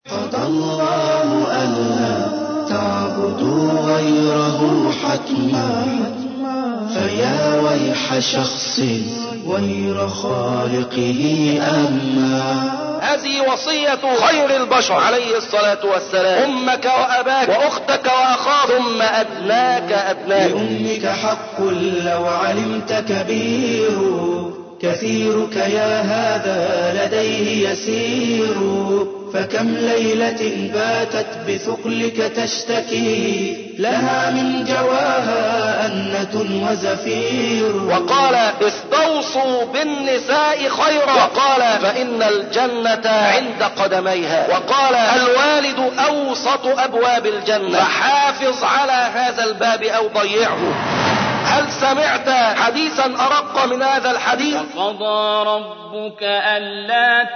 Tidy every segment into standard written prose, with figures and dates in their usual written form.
قضى الله ألا تعبدوا غيره حتما، فيا ويح شخص غير خالقه أما. هذه وصية خير البشر عليه الصلاة والسلام: أمك وأباك وأختك وأخاك ثم أدناك أدناك. لأمك حق لو علمت كبير، كثيرك يا هذا لديه يسير. فكم ليلة باتت بثقلك تشتكي، لها من جواها أنة وزفير. وقال: استوصوا بالنساء خيرا. وقال: فإن الجنة عند قدميها. وقال: الوالد أوسط أبواب الجنة، فحافظ على هذا الباب أو ضيعه. هل سمعت حديثا أرق من هذا الحديث؟ وقضى ربك ألا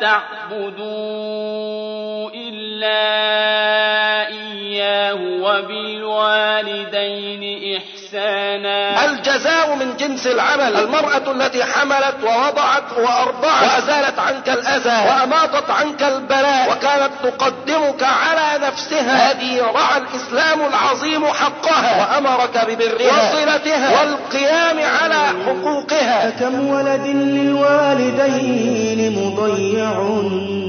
تعبدوا إلا إياه وبالوالدين إحسانا. الجزاء من جنس العمل. المرأة التي حملت ووضعت وأرضعت وأزالت عنك الأذى وأماطت عنك البلاء وكانت تقدمك على نفسها، هذه رعى الإسلام العظيم حقها وأمرك ببرها وصلتها والقيام على حقوقها. فكم ولد للوالدين مضيع،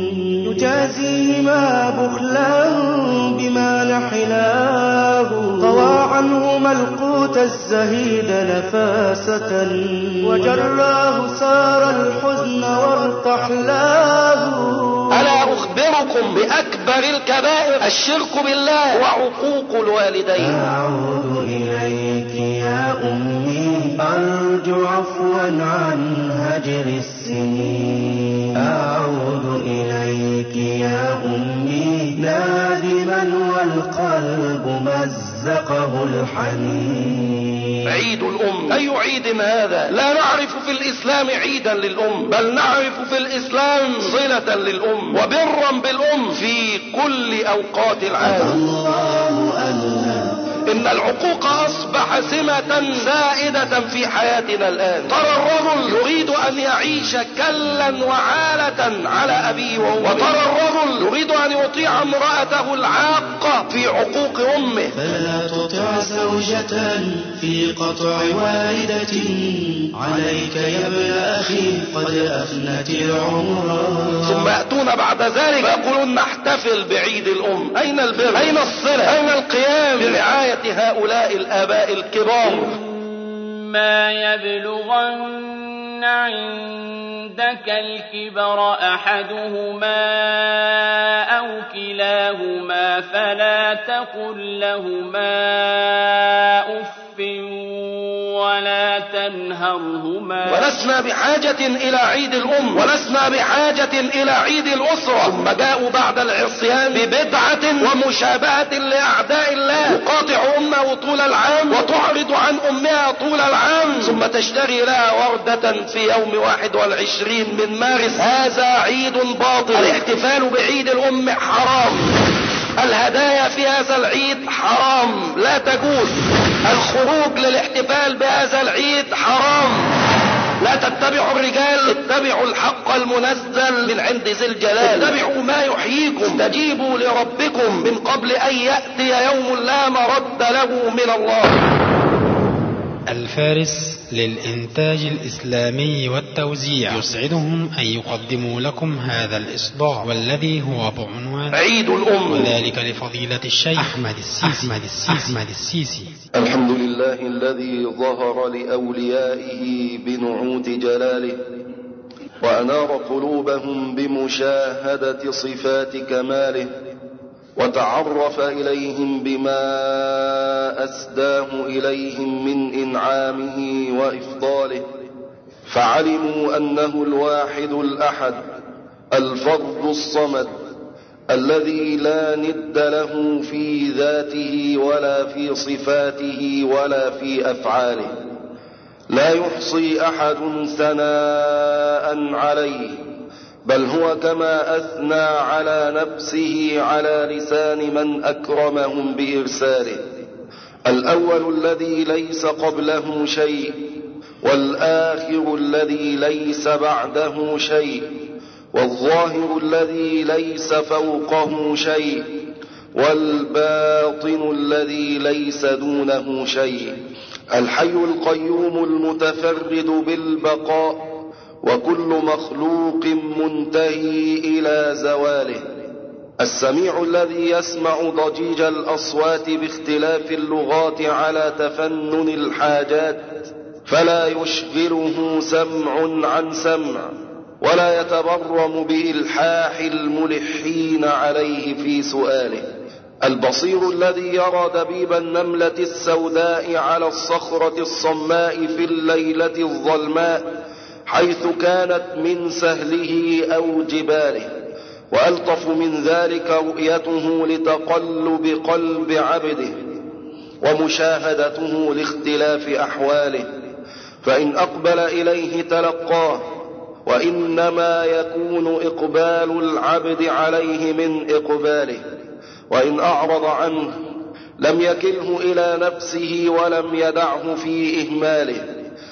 يجازيهما بخلا بما نحلاه. طوى عنهما القوت الزهيد نفاسة، وجراه سار الحزن وارتحلاه. ألا أخبركم بأكبر الكبائر؟ الشرك بالله وعقوق الوالدين. أعود إليك يا أمي أرجو عفوا عن هجر السنين. أعود إليك يا أمي نادما والقلب مزقه الحنين. عيد الأم. أي عيد هذا؟ لا نعرف في الإسلام عيدا للأم، بل نعرف في الإسلام صلة للأم وبرا بالأم في كل أوقات العام. الله ألا إن العقوق أصبح سمة سائدة في حياتنا الآن. ترى الرجل يريد أن يعيش كلا وعالة على أبيه وأمه، وترى الرجل يريد أن يطيع امرأته العاقة في عقوق أمه. فلا تطع زوجة في قطع والدة، عليك يا ابن أخي قد أفنت العمر. ثم يأتون بعد ذلك فيقولون: نحتفل بعيد الأم. أين البر؟ أين الصلة؟ أين القيام برعاية هؤلاء الآباء الكبار؟ ما يبلغن عندك الكبر أحدهما أو كلاهما فلا تقل لهما أف ولا تنهرهما. ولسنا بحاجة إلى عيد الأم، ولسنا بحاجة إلى عيد الأسرة. ثم جاءوا بعد العصيان ببدعة ومشابهة لأعداء الله. يقاطع أمه طول العام وتعرض عن أمها طول العام، ثم تشتري لها وردة في يوم 21 من مارس. هذا عيد باطل. الاحتفال بعيد الأم حرام. الهدايا في هذا العيد حرام، لا تجوز. الخروج للاحتفال بهذا العيد حرام. لا تتبعوا الرجال، اتبعوا الحق المنزل من عند ذي الجلال. اتبعوا ما يحييكم، استجيبوا لربكم من قبل أن يأتي يوم لا مرد له من الله. الفارس للإنتاج الإسلامي والتوزيع يسعدهم أن يقدموا لكم هذا الإصدار، والذي هو بعنوان عيد الأم، وذلك لفضيلة الشيخ أحمد السيسي. الحمد لله الذي ظهر لأوليائه بنعوت جلاله، وأنار قلوبهم بمشاهدة صفات كماله، وتعرف إليهم بما أسداه إليهم من إنعامه وإفضاله، فعلموا أنه الواحد الأحد الفرد الصمد الذي لا ند له في ذاته ولا في صفاته ولا في أفعاله. لا يحصي أحد ثناء عليه، بل هو كما أثنى على نفسه على لسان من أكرمهم بإرساله. الأول الذي ليس قبله شيء، والآخر الذي ليس بعده شيء، والظاهر الذي ليس فوقه شيء، والباطن الذي ليس دونه شيء، الحي القيوم المتفرد بالبقاء، وكل مخلوق منتهي إلى زواله، السميع الذي يسمع ضجيج الأصوات باختلاف اللغات على تفنن الحاجات، فلا يشغله سمع عن سمع، ولا يتبرم بإلحاح الملحين عليه في سؤاله، البصير الذي يرى دبيب النملة السوداء على الصخرة الصماء في الليلة الظلماء حيث كانت من سهله أو جباله، وألطف من ذلك رؤيته لتقلب قلب عبده ومشاهدته لاختلاف أحواله، فإن أقبل إليه تلقاه، وإنما يكون إقبال العبد عليه من إقباله، وإن أعرض عنه لم يكله إلى نفسه ولم يدعه في إهماله،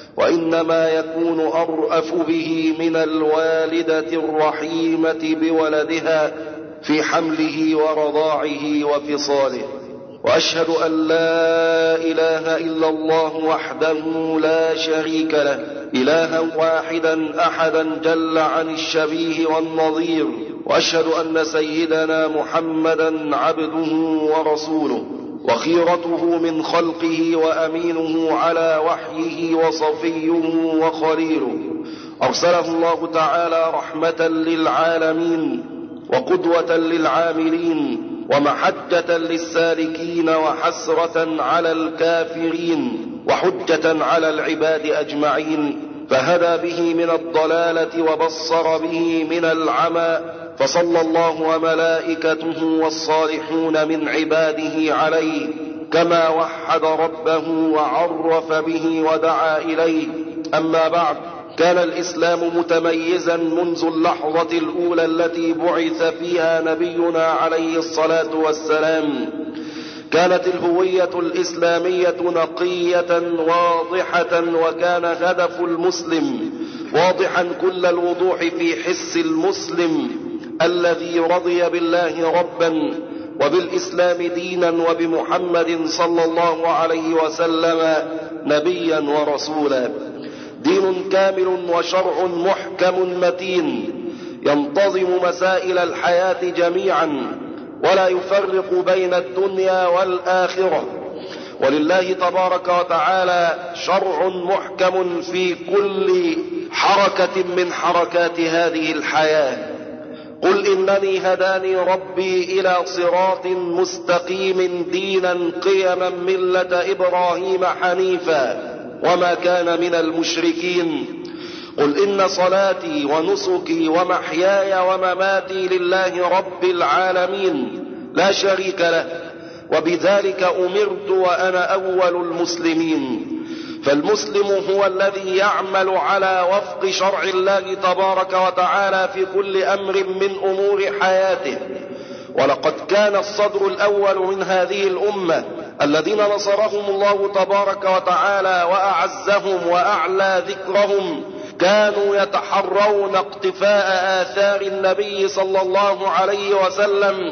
وإنما يكون أرأف به من الوالدة الرحيمة بولدها في حمله ورضاعه وفصاله. وأشهد أن لا إله إلا الله وحده لا شريك له، إلها واحدا أحدا جل عن الشبيه والنظير، وأشهد أن سيدنا محمدا عبده ورسوله وخيرته من خلقه وأمينه على وحيه وصفيه وخليله، أرسله الله تعالى رحمة للعالمين وقدوة للعاملين ومحجة للسالكين وحسرة على الكافرين وحجة على العباد أجمعين، فهدى به من الضلالة وبصر به من العمى، فصلى الله وملائكته والصالحون من عباده عليه كما وحد ربه وعرف به ودعا إليه. أما بعد، كان الإسلام متميزا منذ اللحظة الأولى التي بعث فيها نبينا عليه الصلاة والسلام. كانت الهوية الإسلامية نقية واضحة، وكان هدف المسلم واضحا كل الوضوح في حس المسلم الذي رضي بالله ربا وبالإسلام دينا وبمحمد صلى الله عليه وسلم نبيا ورسولا. دين كامل وشرع محكم متين ينتظم مسائل الحياة جميعا ولا يفرق بين الدنيا والآخرة، ولله تبارك وتعالى شرع محكم في كل حركة من حركات هذه الحياة. قل إنني هداني ربي إلى صراط مستقيم دينا قيما ملة إبراهيم حنيفا وما كان من المشركين. قل إن صلاتي ونسكي ومحياي ومماتي لله رب العالمين لا شريك له، وبذلك أمرت وأنا أول المسلمين. فالمسلم هو الذي يعمل على وفق شرع الله تبارك وتعالى في كل أمر من أمور حياته. ولقد كان الصدر الأول من هذه الأمة الذين نصرهم الله تبارك وتعالى وأعزهم وأعلى ذكرهم كانوا يتحرون اقتفاء آثار النبي صلى الله عليه وسلم،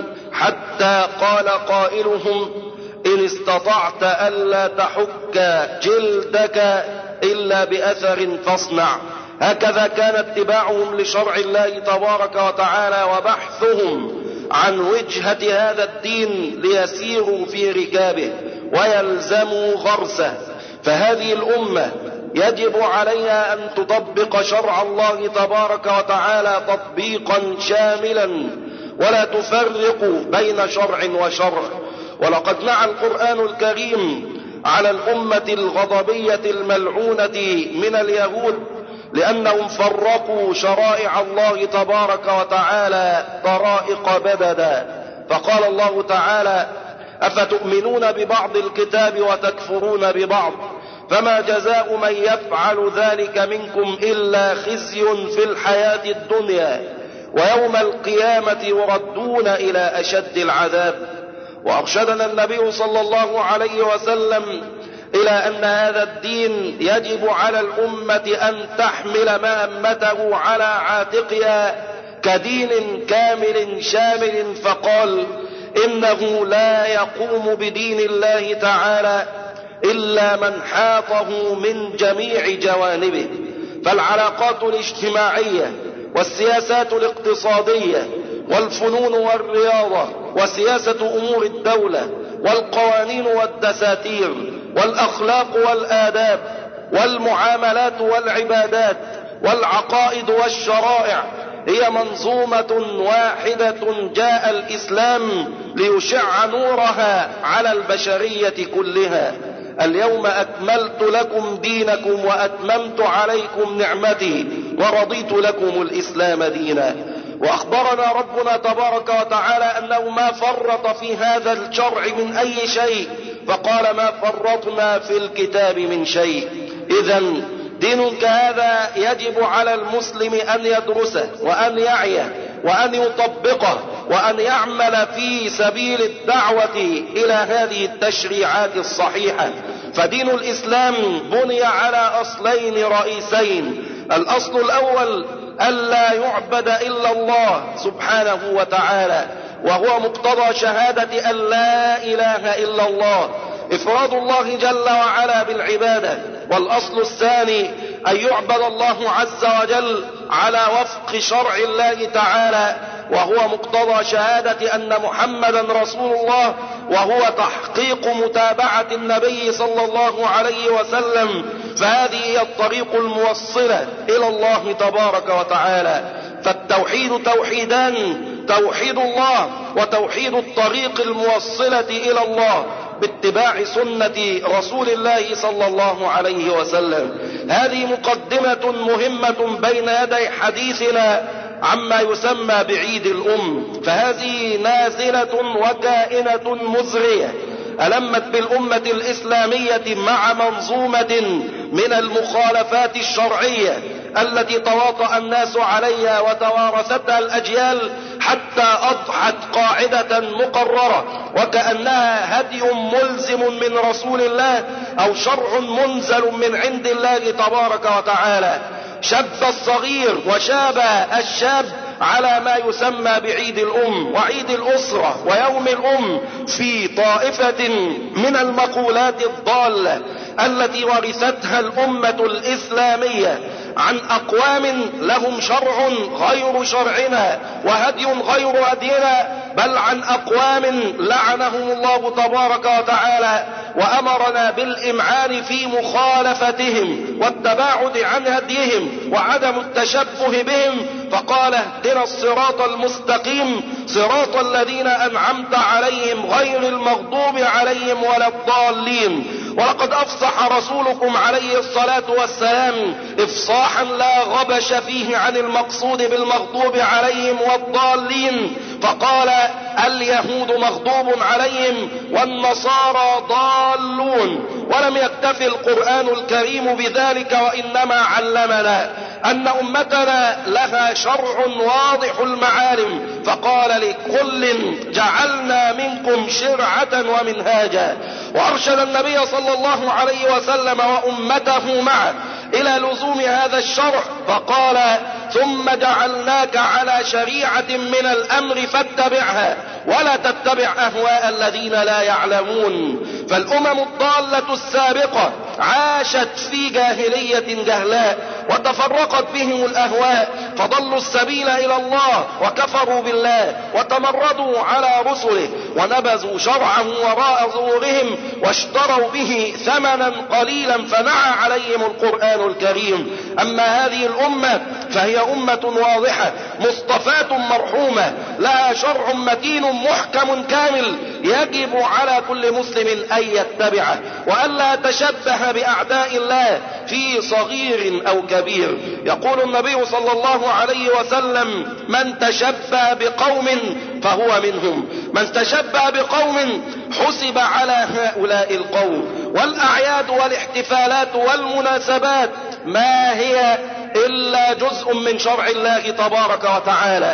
حتى قال قائلهم: إن استطعت ألا تحك جلدك إلا بأثر فاصنع. هكذا كان اتباعهم لشرع الله تبارك وتعالى وبحثهم عن وجهة هذا الدين ليسيروا في ركابه ويلزموا غرسه. فهذه الأمة يجب عليها أن تطبق شرع الله تبارك وتعالى تطبيقا شاملا ولا تفرق بين شرع وشرع. ولقد نعى القرآن الكريم على الأمة الغضبية الملعونة من اليهود لأنهم فرقوا شرائع الله تبارك وتعالى طرائق بددا. فقال الله تعالى: أفتؤمنون ببعض الكتاب وتكفرون ببعض، فما جزاء من يفعل ذلك منكم إلا خزي في الحياة الدنيا ويوم القيامة يردون إلى أشد العذاب. وأرشدنا النبي صلى الله عليه وسلم إلى أن هذا الدين يجب على الأمة أن تحمل مهمته على عاتقها كدين كامل شامل، فقال إنه لا يقوم بدين الله تعالى إلا من حاطه من جميع جوانبه. فالعلاقات الاجتماعية والسياسات الاقتصادية والفنون والرياضة وسياسة أمور الدولة والقوانين والدساتير والأخلاق والآداب والمعاملات والعبادات والعقائد والشرائع هي منظومة واحدة جاء الإسلام ليشع نورها على البشرية كلها. اليوم أكملت لكم دينكم وأتممت عليكم نعمتي ورضيت لكم الإسلام دينا. وأخبرنا ربنا تبارك وتعالى أنه ما فرط في هذا الشرع من أي شيء، فقال ما فرطنا في الكتاب من شيء. إذن دين كهذا يجب على المسلم أن يدرسه وأن يعيه وأن يطبقه وأن يعمل في سبيل الدعوة إلى هذه التشريعات الصحيحة. فدين الإسلام بني على أصلين رئيسين: الأصل الأول ألا يعبد إلا الله سبحانه وتعالى، وهو مقتضى شهادة أن لا إله إلا الله، إفراد الله جل وعلا بالعبادة. والأصل الثاني أن يعبد الله عز وجل على وفق شرع الله تعالى، وهو مقتضى شهادة أن محمدا رسول الله، وهو تحقيق متابعة النبي صلى الله عليه وسلم. فهذه هي الطريق الموصلة إلى الله تبارك وتعالى. فالتوحيد توحيدان: توحيد الله وتوحيد الطريق الموصلة إلى الله باتباع سنة رسول الله صلى الله عليه وسلم. هذه مقدمة مهمة بين يدي حديثنا عما يسمى بعيد فهذه نازلة وكائنة مزرية ألمت بالأمة الإسلامية مع منظومة من المخالفات الشرعية التي تواطأ الناس عليها وتوارثتها الأجيال حتى أضحت قاعدة مقررة، وكأنها هدي ملزم من رسول الله أو شرع منزل من عند الله تبارك وتعالى. شب الصغير وشاب الشاب على ما يسمى بعيد وعيد الأسرة ويوم في طائفة من المقولات الضالة التي ورثتها الأمة الإسلامية عن أقوام لهم شرع غير شرعنا وهدي غير هدينا، بل عن أقوام لعنهم الله تبارك وتعالى وأمرنا بالإمعان في مخالفتهم والتباعد عن هديهم وعدم التشبه بهم، فقال اهدنا الصراط المستقيم صراط الذين أنعمت عليهم غير المغضوب عليهم ولا الضالين. ولقد أفصح رسولكم عليه الصلاة والسلام إفصاحا لا غبش فيه عن المقصود بالمغضوب عليهم والضالين، فقال اليهود مغضوب عليهم والنصارى ضالون. ولم يكتفي القرآن الكريم بذلك، وإنما علمنا أن أمتنا لها شرع واضح المعالم، فقال لكل جعلنا منكم شرعة ومنهاجا. وأرشد النبي صلى الله عليه وسلم وأمته معه إلى لزوم هذا الشرع، فقال ثم جعلناك على شريعة من الأمر فاتبعها ولا تتبع أهواء الذين لا يعلمون. فالأمم الضالة السابقة عاشت في جاهلية جهلاء وتفرقت بهم الأهواء فضلوا السبيل إلى الله وكفروا بالله وتمردوا على رسله ونبذوا شرعه وراء ظهورهم واشتروا به ثمنا قليلا فنعى عليهم القرآن الكريم. أما هذه الأمة فهي أمة واضحة مصطفاة مرحومة لها شرع متين محكم كامل يجب على كل مسلم أن يتبعه وألا يتشبه بأعداء الله في صغير أو كبير. يقول النبي صلى الله عليه وسلم من تشبه بقوم فهو منهم، من تشبه بقوم حسب على هؤلاء القوم. والأعياد والاحتفالات والمناسبات ما هي إلا جزء من شرع الله تبارك وتعالى،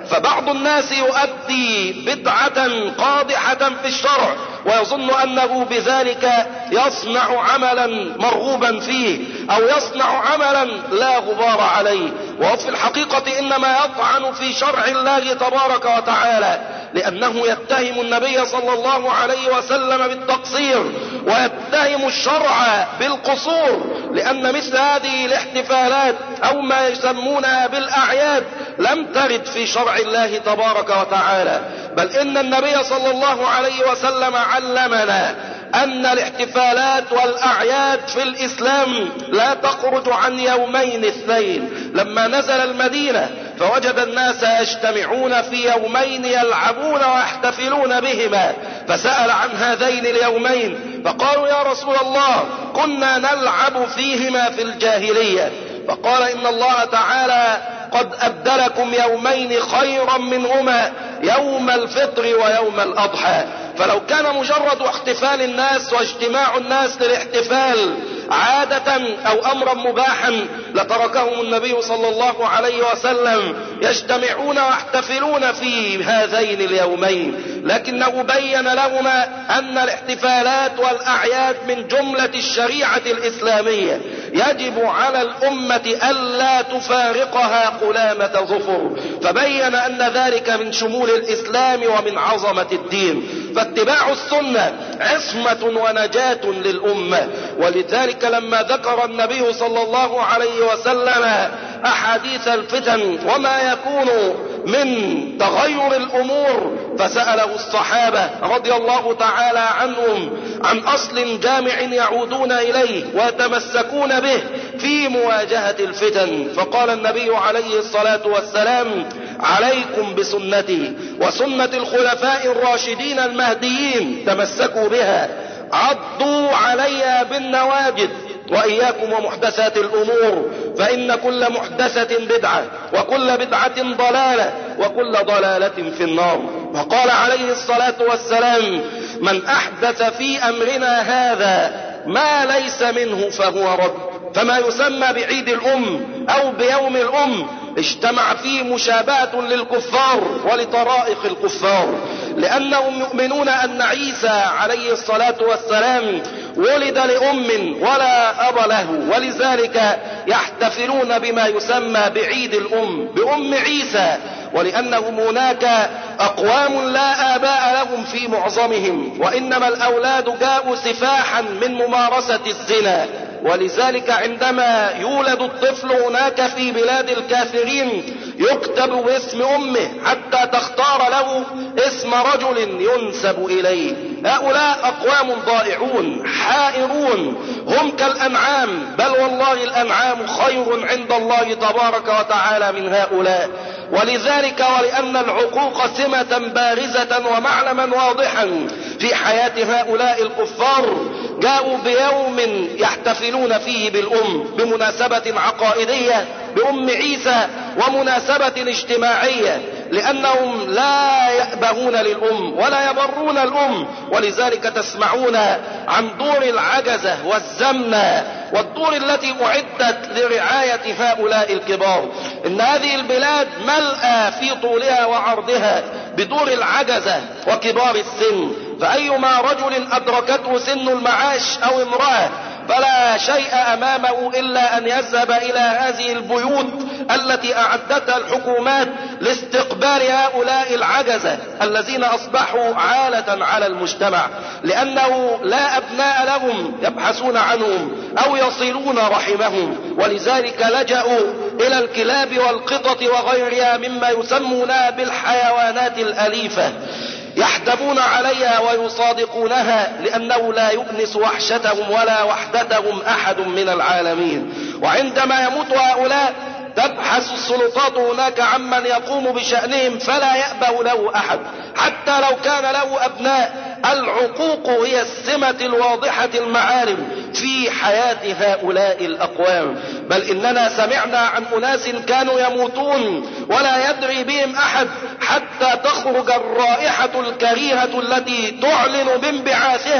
فبعض الناس يؤدي بدعة قادحة في الشرع ويظن أنه بذلك يصنع عملا مرغوبا فيه أو يصنع عملا لا غبار عليه، وهو في الحقيقة إنما يطعن في شرع الله تبارك وتعالى، لأنه يتهم النبي صلى الله عليه وسلم بالتقصير ويتهم الشرع بالقصور، لأن مثل هذه الاحتفالات أو ما يسمونها بالأعياد لم ترد في شرع الله تبارك وتعالى، بل إن النبي صلى الله عليه وسلم علمنا أن الاحتفالات والأعياد في الإسلام لا تخرج عن يومين اثنين. لما نزل المدينة فوجد الناس يجتمعون في يومين يلعبون ويحتفلون بهما، فسأل عن هذين اليومين فقالوا يا رسول الله كنا نلعب فيهما في الجاهلية، فقال إن الله تعالى قد أبدلكم يومين خيرا منهما يوم الفطر ويوم الأضحى. فلو كان مجرد احتفال الناس واجتماع الناس للاحتفال عادة أو أمرا مباحا لتركهم النبي صلى الله عليه وسلم يجتمعون ويحتفلون في هذين اليومين، لكنه بين لهما أن الاحتفالات والأعياد من جملة الشريعة الإسلامية يجب على الأمة ألا تفارقها قلامة ظفر، فبين أن ذلك من شمول الإسلام ومن عظمة الدين، فاتباع السنة عصمة ونجاة للأمة. ولذلك لما ذكر النبي صلى الله عليه وسلم أحاديث الفتن وما يكون من تغير الأمور فسأله الصحابة رضي الله تعالى عنهم عن أصل جامع يعودون إليه ويتمسكون به في مواجهة الفتن، فقال النبي عليه الصلاة والسلام عليكم بسنتي وسنة الخلفاء الراشدين المهديين تمسكوا بها عضوا عليها بالنواجذ وإياكم ومحدثات الأمور فإن كل محدثة بدعة وكل بدعة ضلالة وكل ضلالة في النار. وقال عليه الصلاة والسلام من أحدث في أمرنا هذا ما ليس منه فهو رد. فما يسمى بعيد الأم أو بيوم الأم اجتمع فيه مشابهة للكفار ولطرائق الكفار، لأنهم يؤمنون أن عيسى عليه الصلاة والسلام ولد لأم ولا أب له، ولذلك يحتفلون بما يسمى بعيد الأم بأم عيسى، ولأنهم هناك أقوام لا آباء لهم في معظمهم وإنما الأولاد جاءوا سفاحا من ممارسة الزنا، ولذلك عندما يولد الطفل هناك في بلاد الكافرين يكتب باسم أمه حتى تختار له اسم رجل ينسب إليه. هؤلاء أقوام ضائعون حائرون هم كالأنعام، بل والله الأنعام خير عند الله تبارك وتعالى من هؤلاء. ولذلك ولأن العقوق سمة بارزة ومعلما واضحا في حياة هؤلاء الكفار جاءوا بيوم يحتفلون فيه بالأم بمناسبة عقائدية بأم عيسى ومناسبة اجتماعية، لأنهم لا يأبهون للأم ولا يبرون الأم. ولذلك تسمعون عن دور العجزة والزمنة والدور التي أعدت لرعاية هؤلاء الكبار. إن هذه البلاد ملأى في طولها وعرضها بدور العجزة وكبار السن، فأيما رجل أدركته سن المعاش أو امرأة فلا شيء أمامه إلا أن يذهب إلى هذه البيوت التي أعدتها الحكومات لاستقبال هؤلاء العجزة الذين أصبحوا عالة على المجتمع، لأنه لا أبناء لهم يبحثون عنهم أو يصلون رحمهم، ولذلك لجأوا إلى الكلاب والقطط وغيرها مما يسمونها بالحيوانات الأليفة، يحدبون عليها ويصادقونها لأنه لا يؤنس وحشتهم ولا وحدتهم أحد من العالمين. وعندما يموت هؤلاء تبحث السلطات هناك عمن يقوم بشأنهم فلا يأبه له أحد حتى لو كان له أبناء. العقوق هي السمة الواضحة المعالم في حياة هؤلاء الأقوام، بل إننا سمعنا عن أناس كانوا يموتون ولا يدري بهم أحد حتى تخرج الرائحة الكريهة التي تعلن بانبعاثها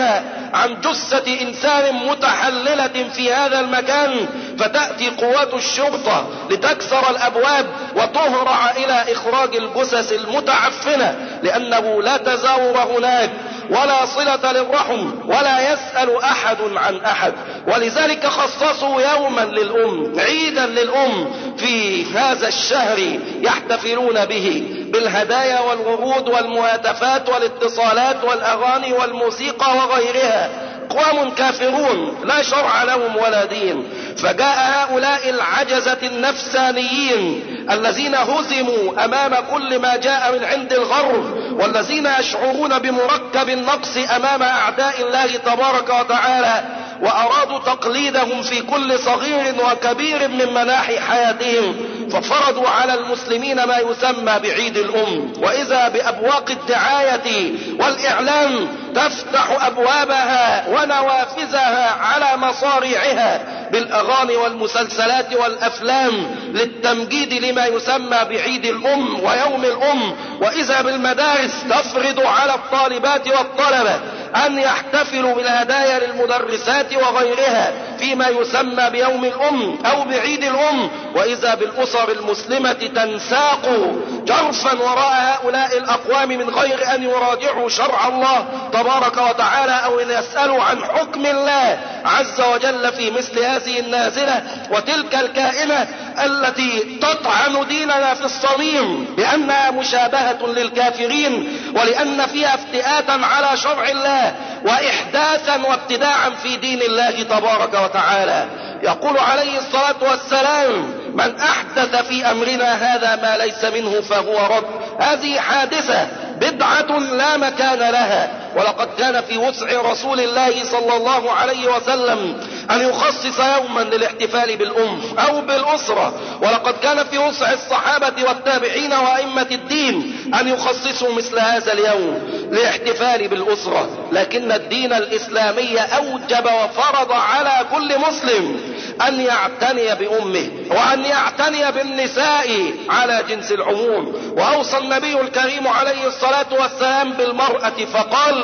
عن جثة إنسان متحللة في هذا المكان، فتأتي قوات الشرطة لتكسر الأبواب وتهرع إلى إخراج الجثث المتعفنة، لأنه لا تزاور هناك ولا صلة للرحم ولا يسأل أحد عن أحد. ولذلك خصصوا يوما للأم، عيدا للأم في هذا الشهر يحتفلون به بالهدايا والورود والمهاتفات والاتصالات والأغاني والموسيقى وغيرها. أقوام كافرون لا شرع لهم ولا دين. فجاء هؤلاء العجزة النفسانيين الذين هزموا أمام كل ما جاء من عند الغرب، والذين يشعرون بمركب النقص أمام أعداء الله تبارك وتعالى، وأرادوا تقليدهم في كل صغير وكبير من مناحي حياتهم، ففرضوا على المسلمين ما يسمى بعيد الأم. وإذا بأبواق الدعاية والإعلام تفتح أبوابها ونوافذها على مصاريعها بالأغاني والمسلسلات والأفلام للتمجيد لما يسمى بعيد الأم ويوم الأم. وإذا بالمدارس تفرض على الطالبات والطلبة أن يحتفلوا بالهدايا للمدرسات وغيرها فيما يسمى بيوم الأم أو بعيد الأم. وإذا بالأسر المسلمة تنساق جرفا وراء هؤلاء الأقوام من غير أن يراجعوا شرع الله تبارك وتعالى أو أن يسألوا عن حكم الله عز وجل في مثل هذه النازلة وتلك الكائنة التي تطعن ديننا في الصميم بأنها مشابهة للكافرين، ولأن فيها افتئاتا على شرع الله وإحداثا وابتداعا في دين الله تبارك وتعالى. يقول عليه الصلاة والسلام: من أحدث في أمرنا هذا ما ليس منه فهو رد. هذه حادثة بدعة لا مكان لها. ولقد كان في وسع رسول الله صلى الله عليه وسلم أن يخصص يوما للاحتفال بالأم أو بالأسرة، ولقد كان في وسع الصحابة والتابعين وأئمة الدين أن يخصصوا مثل هذا اليوم للاحتفال بالأسرة. لكن الدين الإسلامي أوجب وفرض على كل مسلم أن يعتني بأمه وأن يعتني بالنساء على جنس العموم. وأوصى النبي الكريم عليه الصلاة والسلام بالمرأة فقال: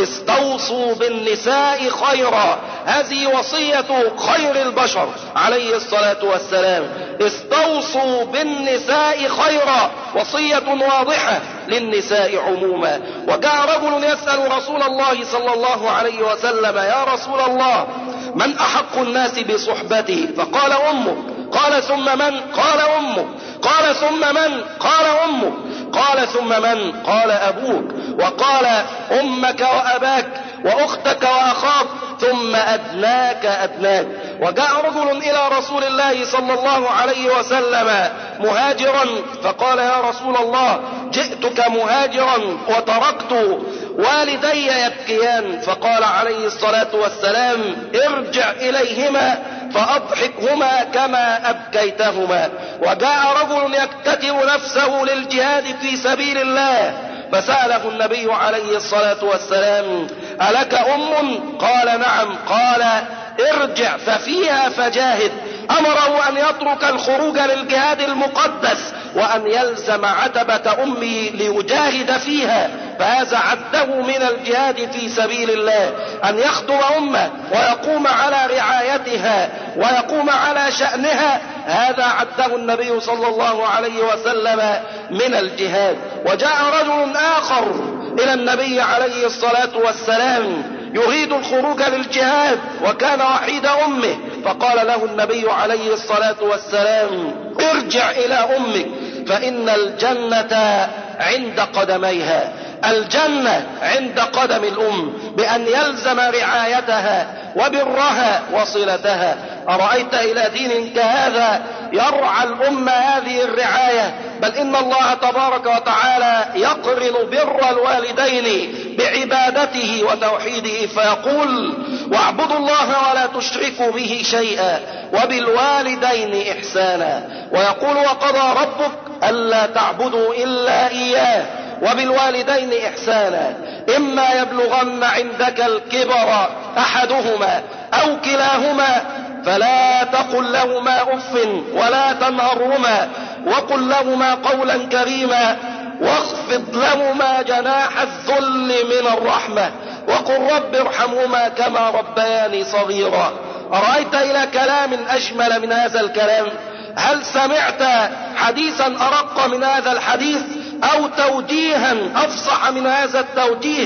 استوصوا بالنساء خيرا. هذه وصية خير البشر عليه الصلاة والسلام، استوصوا بالنساء خيرا، وصية واضحة للنساء عموما. وجاء رجل يسأل رسول الله صلى الله عليه وسلم: يا رسول الله، من أحق الناس بصحبتي؟ فقال: أمك. قال: ثم من؟ قال: أمك. قال: ثم من؟ قال: أمك. قال: ثم من؟ قال: أبوك. وقال: أمك وأباك وأختك وأخاك ثم أدناك أدناك. وجاء رجل إلى رسول الله صلى الله عليه وسلم مهاجرا فقال: يا رسول الله، جئتك مهاجرا وتركت والدي يبكيان. فقال عليه الصلاة والسلام: ارجع إليهما فأضحكهما كما أبكيتهما. وجاء رجل يكتتب نفسه للجهاد في سبيل الله فسأله النبي عليه الصلاة والسلام: ألك أم؟ قال: نعم. قال: ارجع ففيها فجاهد. أمره أن يترك الخروج للجهاد المقدس وأن يلزم عتبة أمه ليجاهد فيها، فهذا عده من الجهاد في سبيل الله، أن يخدم أمه ويقوم على رعايتها ويقوم على شأنها، هذا عده النبي صلى الله عليه وسلم من الجهاد. وجاء رجل آخر إلى النبي عليه الصلاة والسلام يريد الخروج للجهاد وكان وحيد أمه، فقال له النبي عليه الصلاة والسلام: ارجع إلى أمك فإن الجنة عند قدميها. الجنة عند قدم الأم، بأن يلزم رعايتها وبرها وصلتها. أرأيت إلى دين كهذا يرعى الأمة هذه الرعاية؟ بل إن الله تبارك وتعالى يقرن بر الوالدين بعبادته وتوحيده فيقول: واعبدوا الله ولا تشركوا به شيئا وبالوالدين إحسانا. ويقول: وقضى ربك ألا تعبدوا إلا إياه وبالوالدين إحسانا. إما يبلغن عندك الكبر أحدهما أو كلاهما فلا تقل لهما أف ولا تنهرهما وقل لهما قولا كريما واخفض لهما جناح الذل من الرحمة. وقل رب ارحمهما كما ربياني صغيرا. أرأيت إلى كلام أجمل من هذا الكلام؟ هل سمعت حديثا أرق من هذا الحديث أو توجيها أفصح من هذا التوجيه؟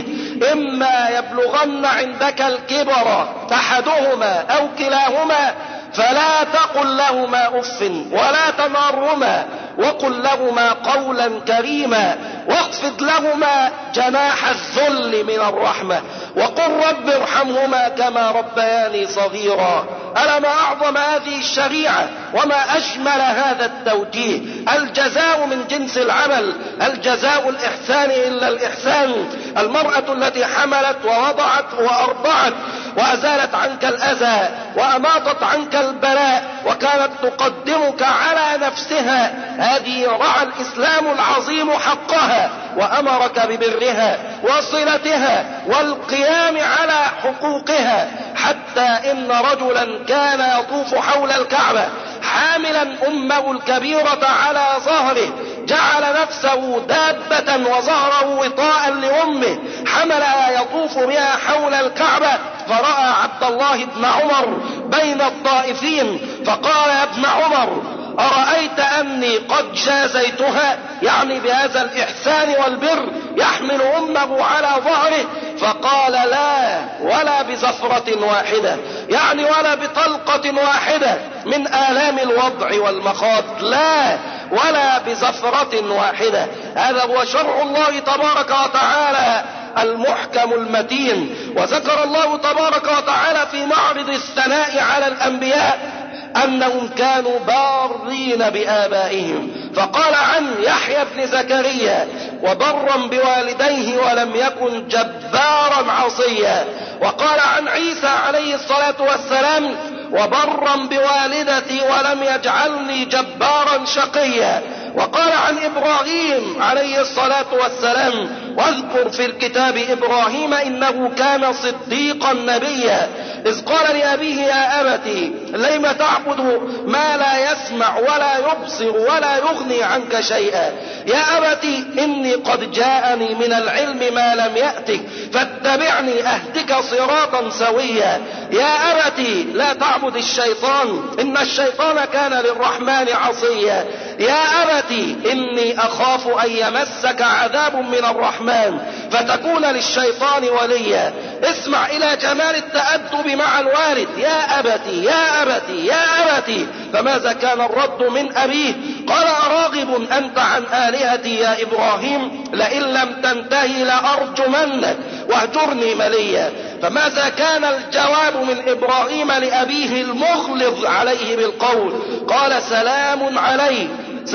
إما يبلغن عندك الكبر أحدهما أو كلاهما فلا تقل لهما أف ولا تنهرهما وقل لهما قولا كريما واخفض لهما جناح الذل من الرحمة وقل رب ارحمهما كما ربياني صغيرا. ألم أعظم هذه الشريعة وما أجمل هذا التوجيه؟ الجزاء من جنس العمل، الجزاء الإحسان إلا الإحسان. المرأة التي حملت ووضعت وأرضعت وأزالت عنك الأذى وأماطت عنك البلاء وكانت تقدمك على نفسها، هذه رعى الإسلام العظيم حقها وأمرك ببرها وصلتها والقيام على حقوقها، حتى إن رجلا كان يطوف حول الكعبة حاملا أمه الكبيرة على ظهره، جعل نفسه دابة وظهره وطاء لأمه، حملها يطوف بها حول الكعبة، فرأى عبد الله بن عمر بين الطائفين فقال يا ابن عمر أرأيت أني قد جازيتها، يعني بهذا الإحسان والبر يحمل أمه على ظهره؟ فقال لا ولا بزفرة واحدة، يعني ولا بطلقة واحدة من آلام الوضع والمخاض، لا ولا بزفرة واحدة. هذا هو شرع الله تبارك وتعالى المحكم المتين. وذكر الله تبارك وتعالى في معرض الثناء على الأنبياء أنهم كانوا بارين بآبائهم، فقال عن يحيى بن زكريا وبرا بوالديه ولم يكن جبارا عصيا، وقال عن عيسى عليه الصلاة والسلام وبرا بوالدتي ولم يجعلني جبارا شقيا، وقال عن إبراهيم عليه الصلاة والسلام واذكر في الكتاب إبراهيم إنه كان صديقا نبيا إذ قال لأبيه يا أبتي لم تعبد ما لا يسمع ولا يبصر ولا يغني عنك شيئا، يا أبتي إني قد جاءني من العلم ما لم يأتك فاتبعني أهدك صراطا سويا، يا أبتي لا تعبد الشيطان إن الشيطان كان للرحمن عصيا، يا أبتي إني أخاف أن يمسك عذاب من الرحمن فتكون للشيطان وليا. اسمع إلى جمال التأدب مع الوالد، يا أبتي يا أبتي يا أبتي. فماذا كان الرد من أبيه؟ قال أراغب أنت عن آلهتي يا إبراهيم لئن لم تنتهي لأرجمنك واهجرني مليا. فماذا كان الجواب من إبراهيم لأبيه المغلظ عليه بالقول؟ قال سلام عليك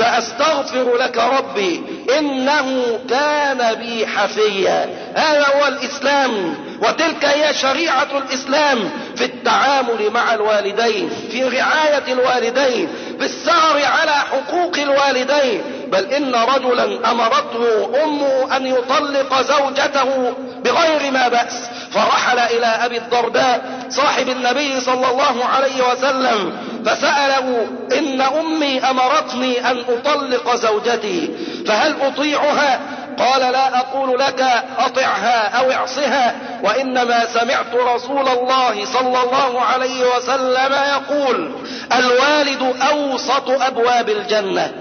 سأستغفر لك ربي إنه كان بي حفيا. هذا هو الإسلام، وتلك هي شريعة الإسلام في التعامل مع الوالدين، في رعاية الوالدين، في السعر على حقوق الوالدين. بل إن رجلا أمرته أمه أن يطلق زوجته بغير ما بأس، فرحل إلى أبي الدرداء صاحب النبي صلى الله عليه وسلم فسأله إن أمي أمرتني أن أطلق زوجتي فهل أطيعها؟ قال لا أقول لك أطعها أو اعصها، وإنما سمعت رسول الله صلى الله عليه وسلم يقول الوالد أوسط أبواب الجنة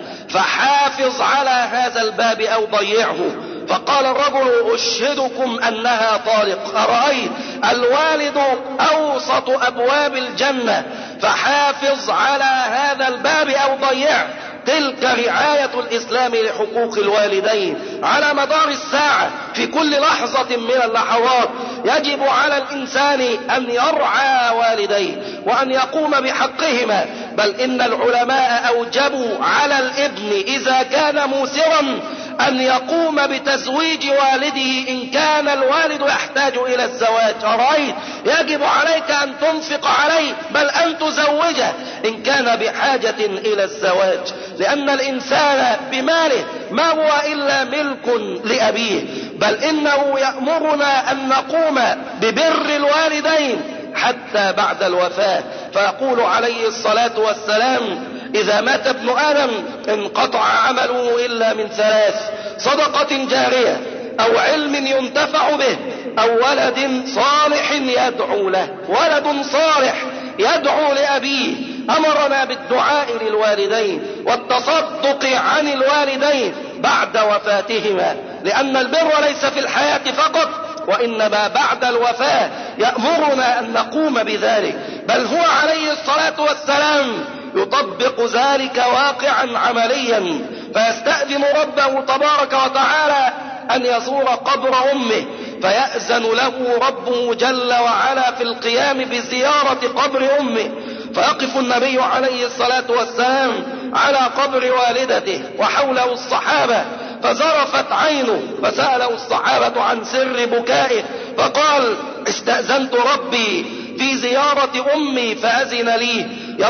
فحافظ على هذا الباب أو ضيعه. فقال الرجل أشهدكم أنها طالق. أرأيت الوالد أوسط أبواب الجنة فحافظ على هذا الباب أو ضيعه. تلك رعاية الإسلام لحقوق الوالدين على مدار الساعة، في كل لحظة من اللحظات يجب على الإنسان أن يرعى والديه وأن يقوم بحقهما. بل إن العلماء أوجبوا على الابن إذا كان موسرا أن يقوم بتزويج والده إن كان الوالد يحتاج إلى الزواج. أرأيت يجب عليك أن تنفق عليه بل أن تزوجه إن كان بحاجة إلى الزواج، لأن الإنسان بماله ما هو إلا ملك لأبيه. بل إنه يأمرنا أن نقوم ببر الوالدين حتى بعد الوفاة، فيقول عليه الصلاة والسلام إذا مات ابن آدم انقطع عمله إلا من ثلاث: صدقة جارية أو علم ينتفع به أو ولد صالح يدعو له. ولد صالح يدعو لأبيه. أمرنا بالدعاء للوالدين والتصدق عن الوالدين بعد وفاتهما، لأن البر ليس في الحياة فقط، وإنما بعد الوفاة يأمرنا أن نقوم بذلك. بل هو عليه الصلاة والسلام يطبق ذلك واقعا عمليا، فيستأذن ربه تبارك وتعالى أن يزور قبر أمه، فيأذن له ربه جل وعلا في القيام بزيارة قبر أمه، فيقف النبي عليه الصلاة والسلام على قبر والدته وحوله الصحابة، فزرفت عينه، فسأله الصحابة عن سر بكائه، فقال: استأذنت ربي في زيارة أمي فأذن لي،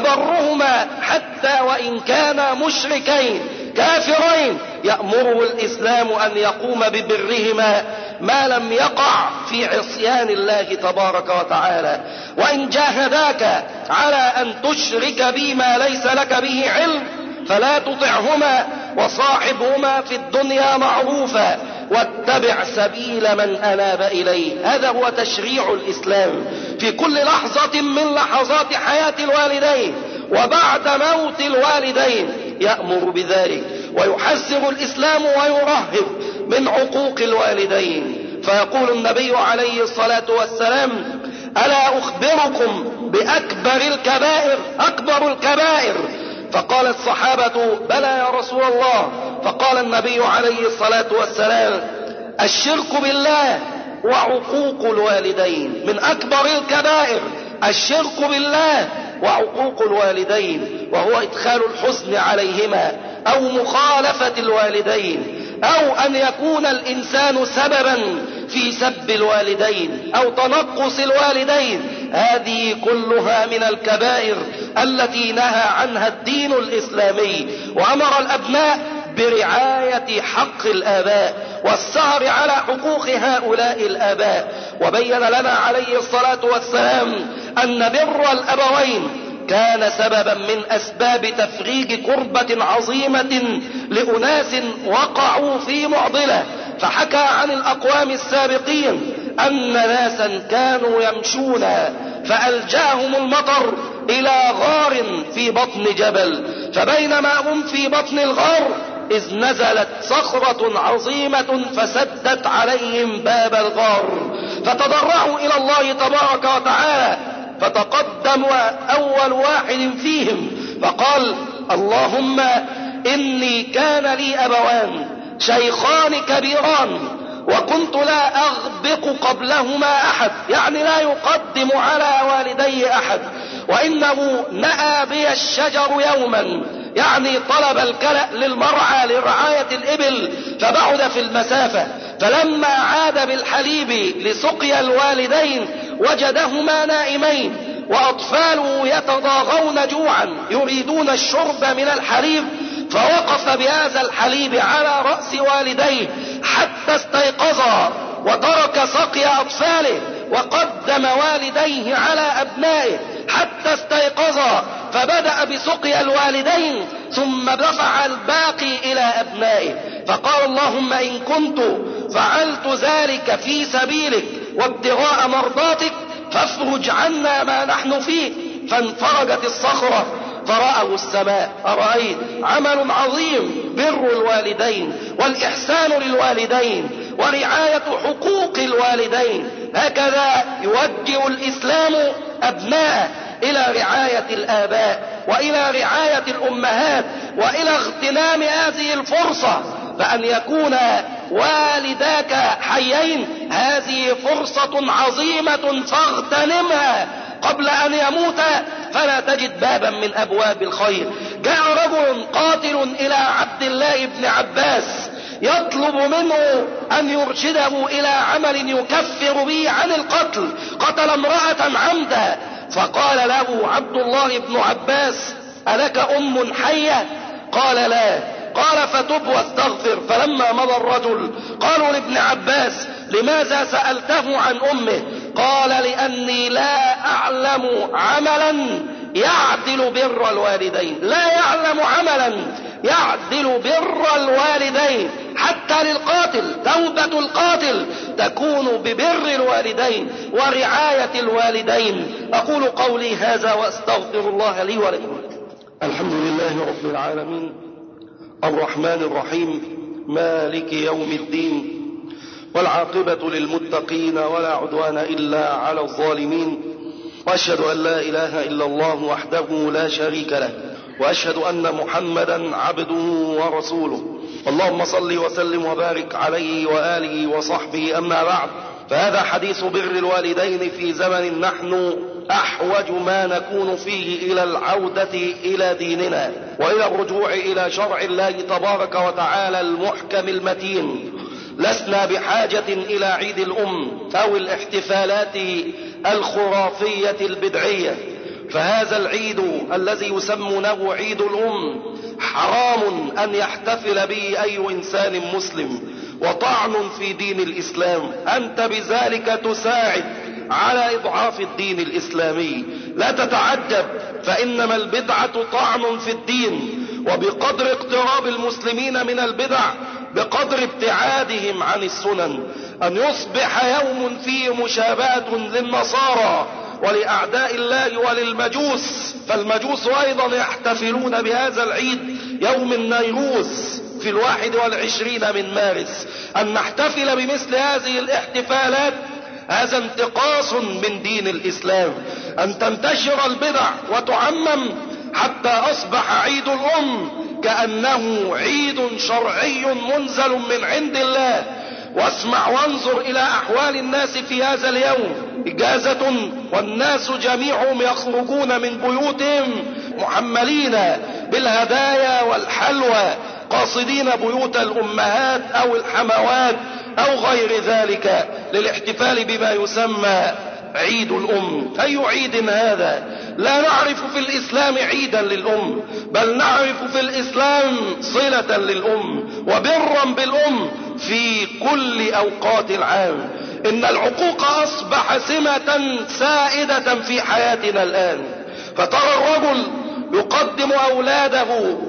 يبرهما حتى وإن كانا مشركين كافرين يأمره الإسلام أن يقوم ببرهما ما لم يقع في عصيان الله تبارك وتعالى. وإن جاهداك على أن تشرك بي ما ليس لك به علم فلا تطعهما وصاحبهما في الدنيا معروفا واتبع سبيل من أناب إليه. هذا هو تشريع الإسلام في كل لحظة من لحظات حياة الوالدين وبعد موت الوالدين يأمر بذلك، ويحذر الإسلام ويرهب من عقوق الوالدين. فيقول النبي عليه الصلاة والسلام: ألا أخبركم بأكبر الكبائر؟ أكبر الكبائر. فقال الصحابة: بلى يا رسول الله. فقال النبي عليه الصلاة والسلام: الشرك بالله وعقوق الوالدين. من أكبر الكبائر الشرك بالله وعقوق الوالدين، وهو إدخال الحزن عليهما أو مخالفة الوالدين، أو أن يكون الإنسان سببا في سب الوالدين أو تنقص الوالدين. هذه كلها من الكبائر التي نهى عنها الدين الإسلامي، وأمر الأبناء برعاية حق الآباء والسهر على حقوق هؤلاء الآباء. وبين لنا عليه الصلاة والسلام أن بر الأبوين كان سببا من أسباب تفريج كربة عظيمة لأناس وقعوا في معضلة. فحكى عن الأقوام السابقين أن ناسا كانوا يمشون فألجاهم المطر إلى غار في بطن جبل، فبينما هم في بطن الغار إذ نزلت صخرة عظيمة فسدت عليهم باب الغار، فتضرعوا إلى الله تبارك وتعالى، فتقدم أول واحد فيهم فقال: اللهم إني كان لي أبوان شيخان كبيران وكنت لا أغبق قبلهما أحد، يعني لا يقدم على والدي أحد، وإنه نأى بي الشجر يوما، يعني طلب الكلأ للمرعى لرعاية الإبل فبعد في المسافة، فلما عاد بالحليب لسقيا الوالدين وجدهما نائمين وأطفاله يتضاغون جوعا يريدون الشرب من الحليب، فوقف بهذا الحليب على رأس والديه حتى استيقظا وترك سقي أطفاله وقدم والديه على أبنائه حتى استيقظا، فبدأ بسقيا الوالدين ثم دفع الباقي إلى أبنائه، فقال: اللهم إن كنت فعلت ذلك في سبيلك وابتغاء مرضاتك فافرج عنا ما نحن فيه. فانفرجت الصخرة فرأوا السماء. أرأيت عمل عظيم، بر الوالدين والإحسان للوالدين ورعاية حقوق الوالدين. هكذا يوجه الإسلام أبناءه إلى رعاية الآباء وإلى رعاية الأمهات وإلى اغتنام هذه الفرصة، فأن يكون والداك حيين هذه فرصة عظيمة فاغتنمها قبل أن يموت، فلا تجد بابا من أبواب الخير. جاء رجل قاتل إلى عبد الله بن عباس يطلب منه أن يرشده إلى عمل يكفر به عن القتل، قتل امرأة عمدا، فقال له عبد الله بن عباس: ألك أم حية؟ قال: لا. قال: فتب واستغفر. فلما مضى الرجل قالوا لابن عباس: لماذا سألته عن أمه؟ قال: لأني لا أعلم عملا يعدل بر الوالدين، لا يعلم عملا يعدل بر الوالدين حتى اغتيال القاتل، توبة القاتل تكون ببر الوالدين ورعاية الوالدين. أقول قولي هذا وأستغفر الله لي ولكم. الحمد لله رب العالمين، الرحمن الرحيم، مالك يوم الدين، والعاقبة للمتقين ولا عدوان إلا على الظالمين، وأشهد أن لا إله إلا الله وحده لا شريك له، وأشهد أن محمدا عبده ورسوله. اللهم صل وسلم وبارك عليه وآله وصحبه. أما بعد، فهذا حديث بر الوالدين في زمن نحن أحوج ما نكون فيه إلى العودة إلى ديننا وإلى الرجوع إلى شرع الله تبارك وتعالى المحكم المتين. لسنا بحاجة إلى عيد الأم أو الاحتفالات الخرافية البدعية، فهذا العيد الذي يسمونه عيد الأم حرام أن يحتفل به أي إنسان مسلم، وطعن في دين الإسلام. أنت بذلك تساعد على إضعاف الدين الإسلامي. لا تتعجب، فإنما البدعة طعن في الدين، وبقدر اقتراب المسلمين من البدع بقدر ابتعادهم عن السنن. أن يصبح يوم فيه مشابهة للنصارى ولأعداء الله وللمجوس، فالمجوس أيضا يحتفلون بهذا العيد يوم النيروز في 21 من مارس. أن نحتفل بمثل هذه الاحتفالات هذا انتقاص من دين الإسلام. أن تنتشر البدع وتعمم حتى أصبح عيد الأم كأنه عيد شرعي منزل من عند الله. واسمع وانظر إلى أحوال الناس في هذا اليوم، إجازة والناس جميعهم يخرجون من بيوتهم محملين بالهدايا والحلوى، قاصدين بيوت الأمهات أو الحموات أو غير ذلك للاحتفال بما يسمى عيد الأم. أي عيد هذا؟ لا نعرف في الإسلام عيدا للأم، بل نعرف في الإسلام صلة للأم وبرا بالأم في كل أوقات العام. إن العقوق أصبح سمة سائدة في حياتنا الآن، فترى الرجل يقدم أولاده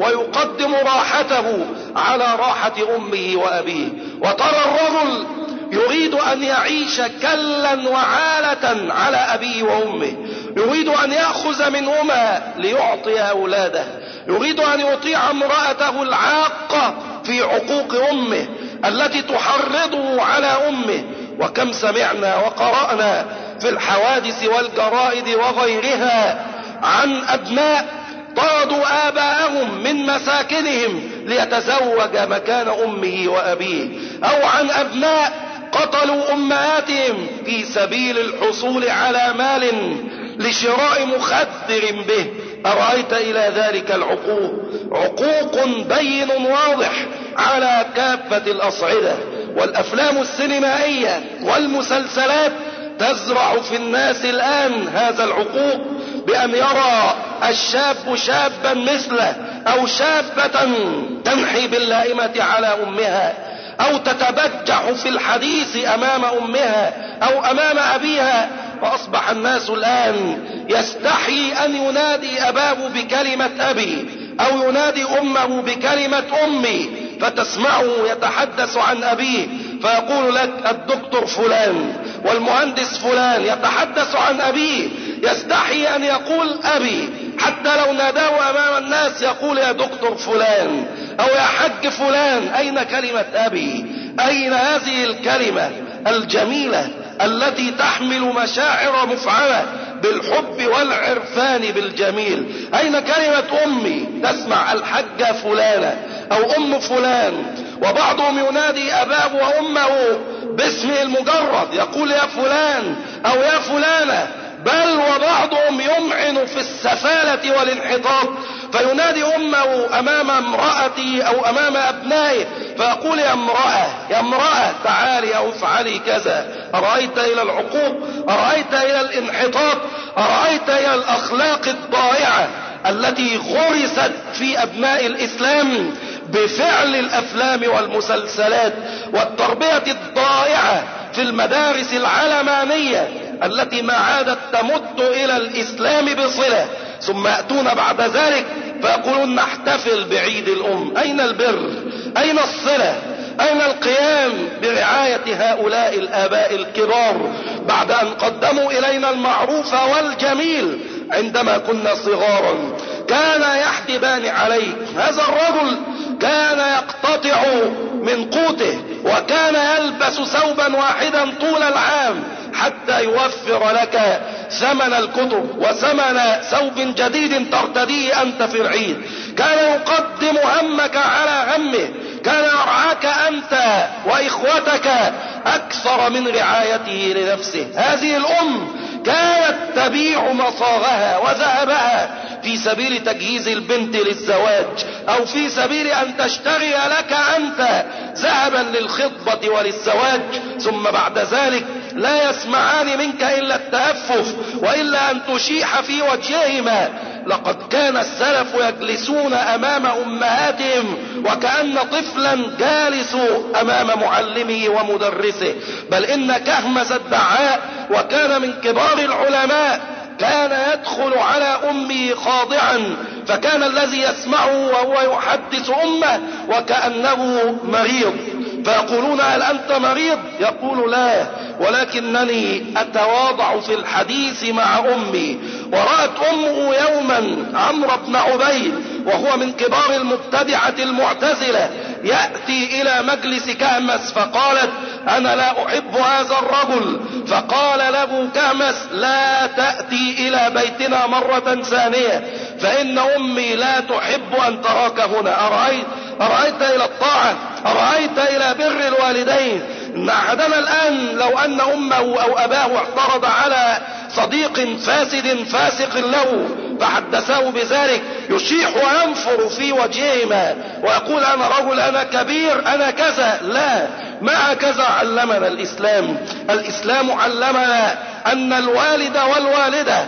ويقدم راحته على راحة أمه وأبيه، وترى الرجل يريد أن يعيش كلا وعالة على أبيه وأمه، يريد أن يأخذ منهما ليعطي أولاده، يريد أن يطيع امرأته العاقة في عقوق أمه التي تحرضه على أمه. وكم سمعنا وقرأنا في الحوادث والجرائد وغيرها عن أبناء طردوا آباءهم من مساكنهم ليتزوج مكان أمه وأبيه، أو عن أبناء قتلوا أمهاتهم في سبيل الحصول على مال لشراء مخدر به. أرأيت إلى ذلك العقوق؟ عقوق بين واضح على كافة الأصعدة. والأفلام السينمائية والمسلسلات تزرع في الناس الآن هذا العقوق، بأن يرى الشاب شابا مثله أو شابة تنحي باللائمة على أمها أو تتبجح في الحديث أمام أمها أو أمام أبيها. فأصبح الناس الآن يستحي أن ينادي أباه بكلمة أبي أو ينادي أمه بكلمة أمي، فتسمعه يتحدث عن أبيه فيقول لك الدكتور فلان والمهندس فلان يتحدث عن أبيه، يستحي أن يقول أبي، حتى لو ناداه أمام الناس يقول يا دكتور فلان أو يا حج فلان. أين كلمة أبي؟ أين هذه الكلمة الجميلة التي تحمل مشاعر مفعمة بالحب والعرفان بالجميل؟ أين كلمة أمي؟ تسمع الحجة فلانة أو أم فلان، وبعضهم ينادي أباه وأمه باسمه المجرد، يقول يا فلان أو يا فلانة، بل وبعضهم يمعن في السفالة والانحطاط فينادي أمه أمام امرأته أو أمام أبنائه فيقول يا امرأة يا امرأة تعالي أو افعلي كذا. أرأيت إلى العقوق؟ أرأيت إلى الانحطاط؟ أرأيت إلى الأخلاق الضائعة التي غرست في أبناء الإسلام بفعل الأفلام والمسلسلات والتربية الضائعة في المدارس العلمانية التي ما عادت تمد إلى الإسلام بصلة، ثم يأتون بعد ذلك فيقولون نحتفل بعيد الأم. أين البر؟ أين الصلة؟ أين القيام برعاية هؤلاء الآباء الكبار بعد أن قدموا إلينا المعروف والجميل عندما كنا صغارا؟ كان يحدبان عليك. هذا الرجل كان يقتطع من قوته، وكان يلبس ثوبا واحدا طول العام حتى يوفر لك ثمن الكتب وثمن ثوب جديد ترتديه أنت في العيد. كان يقدم همك على همه، كان يرعاك أنت وإخوتك أكثر من رعايته لنفسه. هذه الأم كانت تبيع مصاغها وذهبها في سبيل تجهيز البنت للزواج، أو في سبيل أن تشتري لك أنت ذهبا للخطبة وللزواج، ثم بعد ذلك لا يسمعان منك إلا التأفف وإلا أن تشيح في وجههما. لقد كان السلف يجلسون أمام أمهاتهم وكأن طفلا جالس أمام معلمه ومدرسه. بل إن كهمز الدعاء وكان من كبار العلماء كان يدخل على أمه خاضعا، فكان الذي يسمعه وهو يحدث أمه وكأنه مريض، فيقولون هل أنت مريض؟ يقول لا، ولكنني أتواضع في الحديث مع أمي. ورأت أمه يوما عمرو بن عبيد وهو من كبار المبتدعة المعتزلة يأتي إلى مجلس كهمس، فقالت أنا لا أحب هذا الرجل. فقال له كهمس لا تأتي إلى بيتنا مرة ثانية، فإن أمي لا تحب أن تراك هنا. أرأيت إلى الطاعة، أرأيت إلى بر الوالدين. إن أحدنا الآن لو أن أمه أو أباه اعترض على صديق فاسد فاسق له فحدثه بذلك يشيح وينفر في وجههما ويقول أنا رجل، أنا كبير، أنا كذا. لا، ما كذا علمنا الإسلام. الإسلام علمنا أن الوالد والوالدة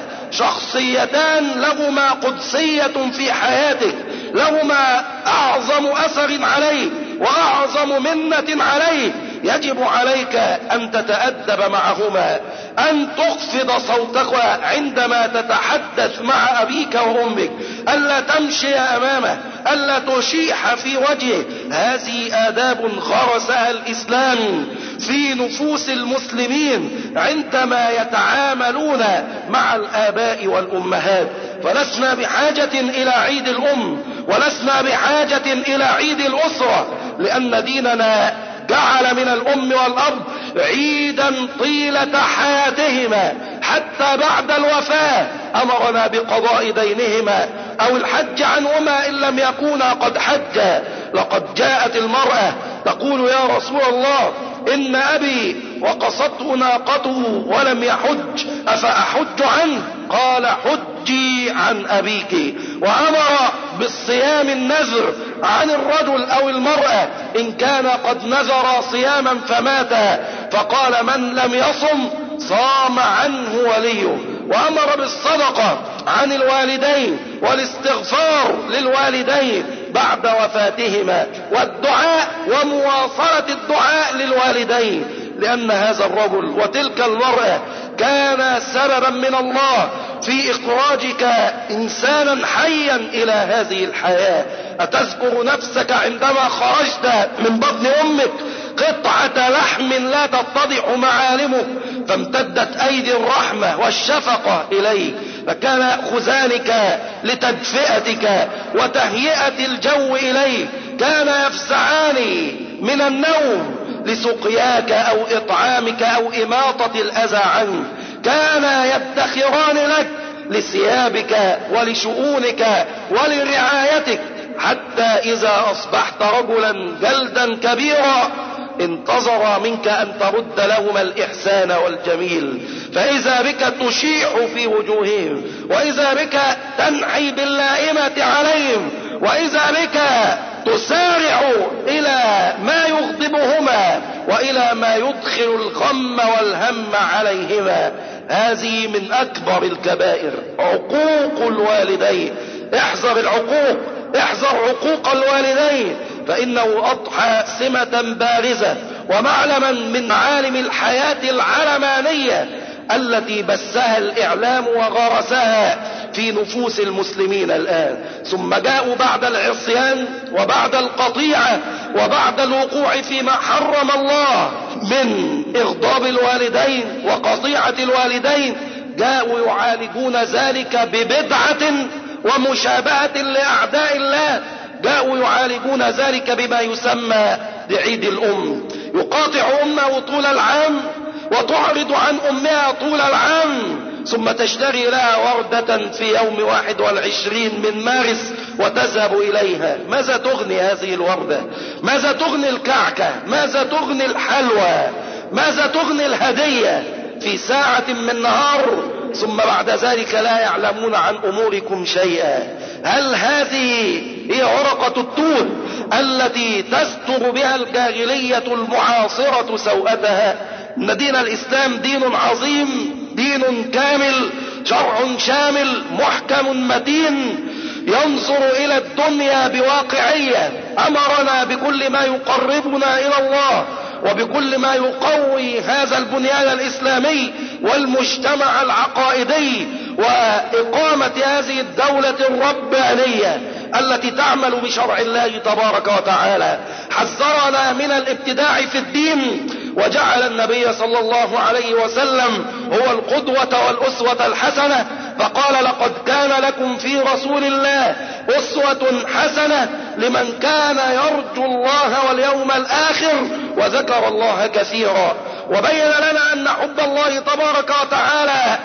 شخصيتان لهما قدسية في حياتك، لهما أعظم أثر عليك وأعظم منة عليك. يجب عليك أن تتأدب معهما، أن تخفض صوتك عندما تتحدث مع أبيك وأمك، ألا تمشي أمامه، ألا تشيح في وجهه. هذه آداب غرسها الإسلام في نفوس المسلمين عندما يتعاملون مع الآباء والأمهات. فلسنا بحاجة إلى عيد الأم، ولسنا بحاجة إلى عيد الأسرة، لأن ديننا جعل من الأم والأب عيدا طيلة حياتهما حتى بعد الوفاة. أمرنا بقضاء دينهما أو الحج عنهما إن لم يكونا قد حجا. لقد جاءت المرأة تقول يا رسول الله إن أبي وقصته ناقته ولم يحج، أفأحج عنه؟ قال حجي عن أبيك. وأمر بالصيام النذر عن الرجل أو المرأة إن كان قد نذر صياما فمات، فقال من لم يصم صام عنه وليه. وأمر بالصدقة عن الوالدين والاستغفار للوالدين بعد وفاتهما، والدعاء ومواصلة الدعاء للوالدين، لأن هذا الرجل وتلك المرأة كان سببا من الله في إخراجك إنسانا حيا إلى هذه الحياة. أتذكر نفسك عندما خرجت من بطن أمك قطعة لحم لا تتضح معالمه، فامتدت أيدي الرحمة والشفقة إليك، فكان يأخذانك لتدفئتك وتهيئة الجو إليك، كان يفزعان من النوم لسقياك أو إطعامك أو إماطة الأذى عنك، كان يدخران لك لثيابك ولشؤونك ولرعايتك، حتى إذا أصبحت رجلا جلدا كبيرا انتظر منك أن ترد لهما الإحسان والجميل، فإذا بك تشيح في وجوههم، وإذا بك تنحي باللائمة عليهم، وإذا بك تسارع إلى ما يغضبهما وإلى ما يدخل الغم والهم عليهما. هذه من أكبر الكبائر، عقوق الوالدين. احذر العقوق، احذر عقوق الوالدين، فإنه أضحى سمة بارزة ومعلما من معالم الحياة العلمانية التي بثها الإعلام وغرسها في نفوس المسلمين الآن. ثم جاءوا بعد العصيان وبعد القطيعة وبعد الوقوع فيما حرم الله من إغضاب الوالدين وقطيعة الوالدين، جاءوا يعالجون ذلك ببدعة ومشابهة لأعداء الله. جاءوا يعالجون ذلك بما يسمى بعيد الأم. يقاطع أمه طول العام وتعرض عن أمها طول العام، ثم تشتري لها وردة في يوم 21 من مارس وتذهب إليها. ماذا تغني هذه الوردة؟ ماذا تغني الكعكة؟ ماذا تغني الحلوى؟ ماذا تغني الهدية في ساعة من نهار؟ ثم بعد ذلك لا يعلمون عن أموركم شيئا. هل هذه هي ورقة التوت التي تستر بها الجاهلية المعاصرة سوءتها؟ إن دين الإسلام دين عظيم، دين كامل، شرع شامل محكم متين، ينظر إلى الدنيا بواقعية. أمرنا بكل ما يقربنا إلى الله وبكل ما يقوي هذا البنيان الإسلامي والمجتمع العقائدي وإقامة هذه الدولة الربانية التي تعمل بشرع الله تبارك وتعالى. حذرنا من الابتداع في الدين، وجعل النبي صلى الله عليه وسلم هو القدوة والأسوة الحسنة، فقال: لقد كان لكم في رسول الله أسوة حسنة لمن كان يرجو الله واليوم الآخر وذكر الله كثيرا. وبين لنا أن حب الله تبارك وتعالى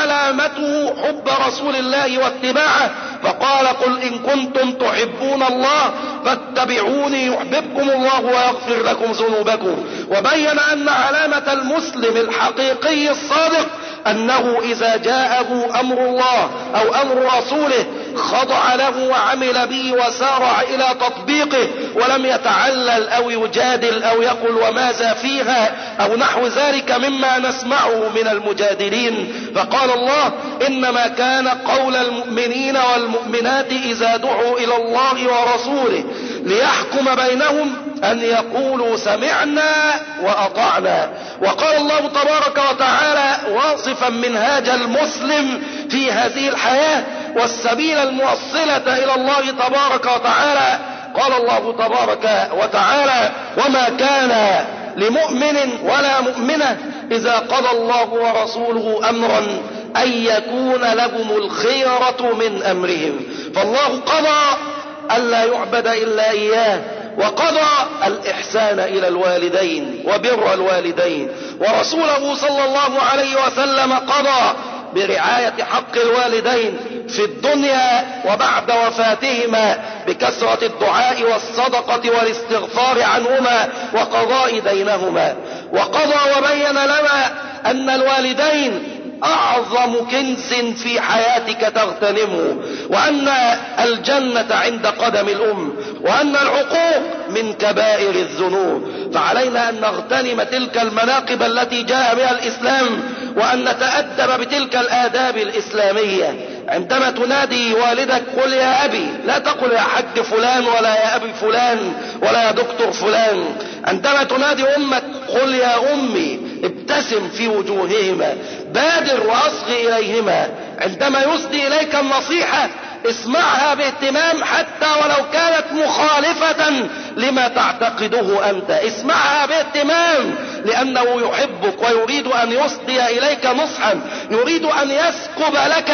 علامته حب رسول الله واتباعه، فقال: قل إن كنتم تحبون الله فاتبعوني يحببكم الله ويغفر لكم ذنوبكم. وبين أن علامة المسلم الحقيقي الصادق أنه إذا جاءه أمر الله أو أمر رسوله خضع له وعمل به وسارع إلى تطبيقه، ولم يتعلل أو يجادل أو يقول وماذا فيها أو نحو ذلك مما نسمعه من المجادلين. فقال الله: إنما كان قول المؤمنين والمؤمنات إذا دعوا إلى الله ورسوله ليحكم بينهم أن يقولوا سمعنا وأطعنا. وقال الله تبارك وتعالى واصفا منهاج المسلم في هذه الحياة والسبيل الموصلة إلى الله تبارك وتعالى، قال الله تبارك وتعالى: وما كان لمؤمن ولا مؤمنة إذا قضى الله ورسوله أمرا أن يكون لهم الخيرة من أمرهم. فالله قضى ألا يعبد إلا إياه، وقضى الإحسان إلى الوالدين وبر الوالدين، ورسوله صلى الله عليه وسلم قضى برعاية حق الوالدين في الدنيا وبعد وفاتهما بكثرة الدعاء والصدقة والاستغفار عنهما وقضاء دينهما. وقضى وبين لنا أن الوالدين أعظم كنز في حياتك تغتنمه، وأن الجنة عند قدم الأم، وأن العقوق من كبائر الذنوب. فعلينا أن نغتنم تلك المناقب التي جاء بها الإسلام، وأن نتأدب بتلك الآداب الإسلامية. عندما تنادي والدك قل يا أبي، لا تقل يا حج فلان ولا يا أبي فلان ولا يا دكتور فلان. عندما تنادي أمك قل يا أمي، ابتسم في وجوههما، بادر وأصغي إليهما. عندما يسدي إليك النصيحة اسمعها باهتمام حتى ولو كانت مخالفة لما تعتقده أنت، اسمعها باهتمام لأنه يحبك ويريد أن يسدي إليك نصحا، يريد أن يسكب لك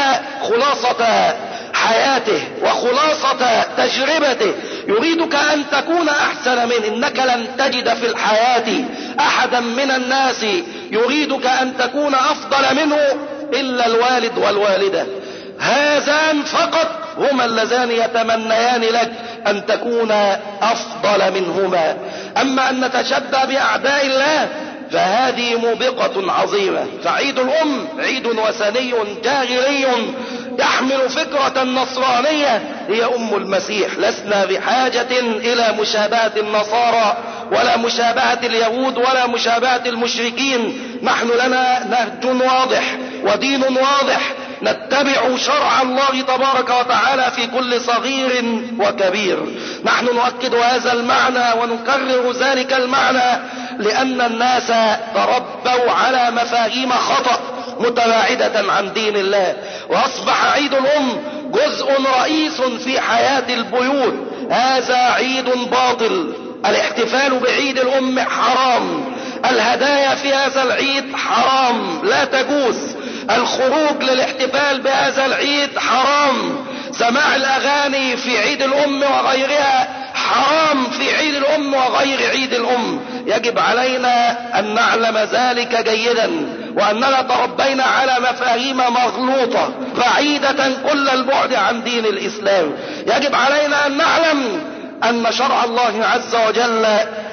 خلاصة حياته وخلاصة تجربته، يريدك أن تكون أحسن منه. إنك لن تجد في الحياة أحدا من الناس يريدك أن تكون أفضل منه إلا الوالد والوالدة، هذان فقط هما اللذان يتمنيان لك أن تكون أفضل منهما. أما أن نتشدى بأعداء الله فهذه موبقة عظيمة. فعيد الأم عيد وثني جاهلي يحمل فكرة نصرانية هي أم المسيح. لسنا بحاجة إلى مشابهة النصارى ولا مشابهة اليهود ولا مشابهة المشركين. نحن لنا نهج واضح ودين واضح، نتبع شرع الله تبارك وتعالى في كل صغير وكبير. نحن نؤكد هذا المعنى ونكرر ذلك المعنى لأن الناس تربوا على مفاهيم خطأ متباعدة عن دين الله. وأصبح عيد الأم جزء رئيس في حياة البيوت. هذا عيد باطل. الاحتفال بعيد الأم حرام، الهدايا في هذا العيد حرام لا تجوز، الخروج للاحتفال بهذا العيد حرام، سماع الأغاني في عيد الأم وغيرها حرام في عيد الأم وغير عيد الأم. يجب علينا أن نعلم ذلك جيدا، وأننا تربينا على مفاهيم مغلوطة بعيدة كل البعد عن دين الإسلام. يجب علينا أن نعلم أن شرع الله عز وجل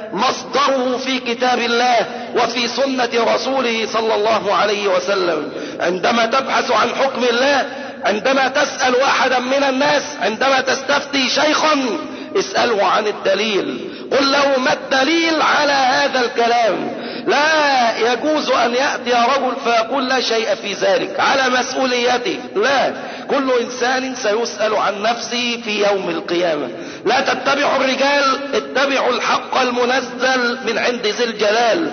مصدره في كتاب الله وفي سنة رسوله صلى الله عليه وسلم. عندما تبحث عن حكم الله، عندما تسأل أحدا من الناس، عندما تستفتي شيخا، اسأله عن الدليل، قل له ما الدليل على هذا الكلام. لا يجوز أن يأتي رجل فيقول لا شيء في ذلك على مسؤوليته، لا، كل إنسان سيسأل عن نفسه في يوم القيامة. لا تتبعوا الرجال، اتبعوا الحق المنزل من عند ذي الجلال.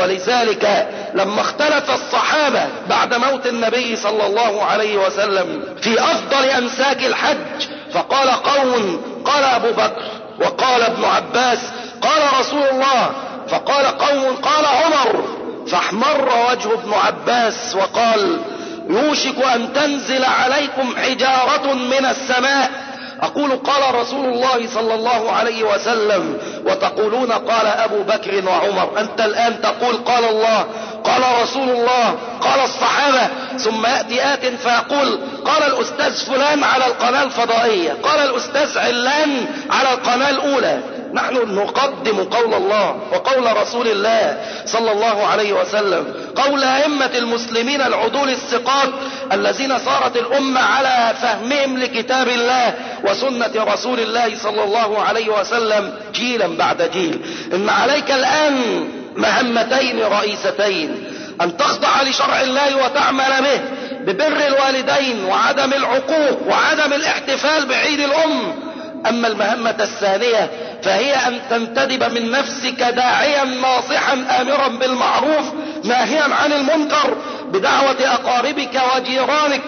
ولذلك لما اختلف الصحابة بعد موت النبي صلى الله عليه وسلم في أفضل أمساك الحج، فقال قوم، قال أبو بكر وقال ابن عباس قال رسول الله، فقال قوم قال عمر، فاحمر وجه ابن عباس وقال يوشك أن تنزل عليكم حجارة من السماء. أقول قال رسول الله صلى الله عليه وسلم وتقولون قال أبو بكر وعمر. أنت الآن تقول قال الله، قال رسول الله، قال الصحابة، ثم يأتي آت فيقول قال الأستاذ فلان على القناة الفضائية، قال الأستاذ علان على القناة الأولى. نحن نقدم قول الله وقول رسول الله صلى الله عليه وسلم، قول أئمة المسلمين العدول الثقات الذين صارت الأمة على فهمهم لكتاب الله وسنة رسول الله صلى الله عليه وسلم جيلا بعد جيل. إن عليك الآن مهمتين رئيستين: أن تخضع لشرع الله وتعمل به ببر الوالدين وعدم العقوق وعدم الاحتفال بعيد الأم. أما المهمة الثانية فهي أن تنتدب من نفسك داعيا ناصحا آمرا بالمعروف ناهيا عن المنكر بدعوة أقاربك وجيرانك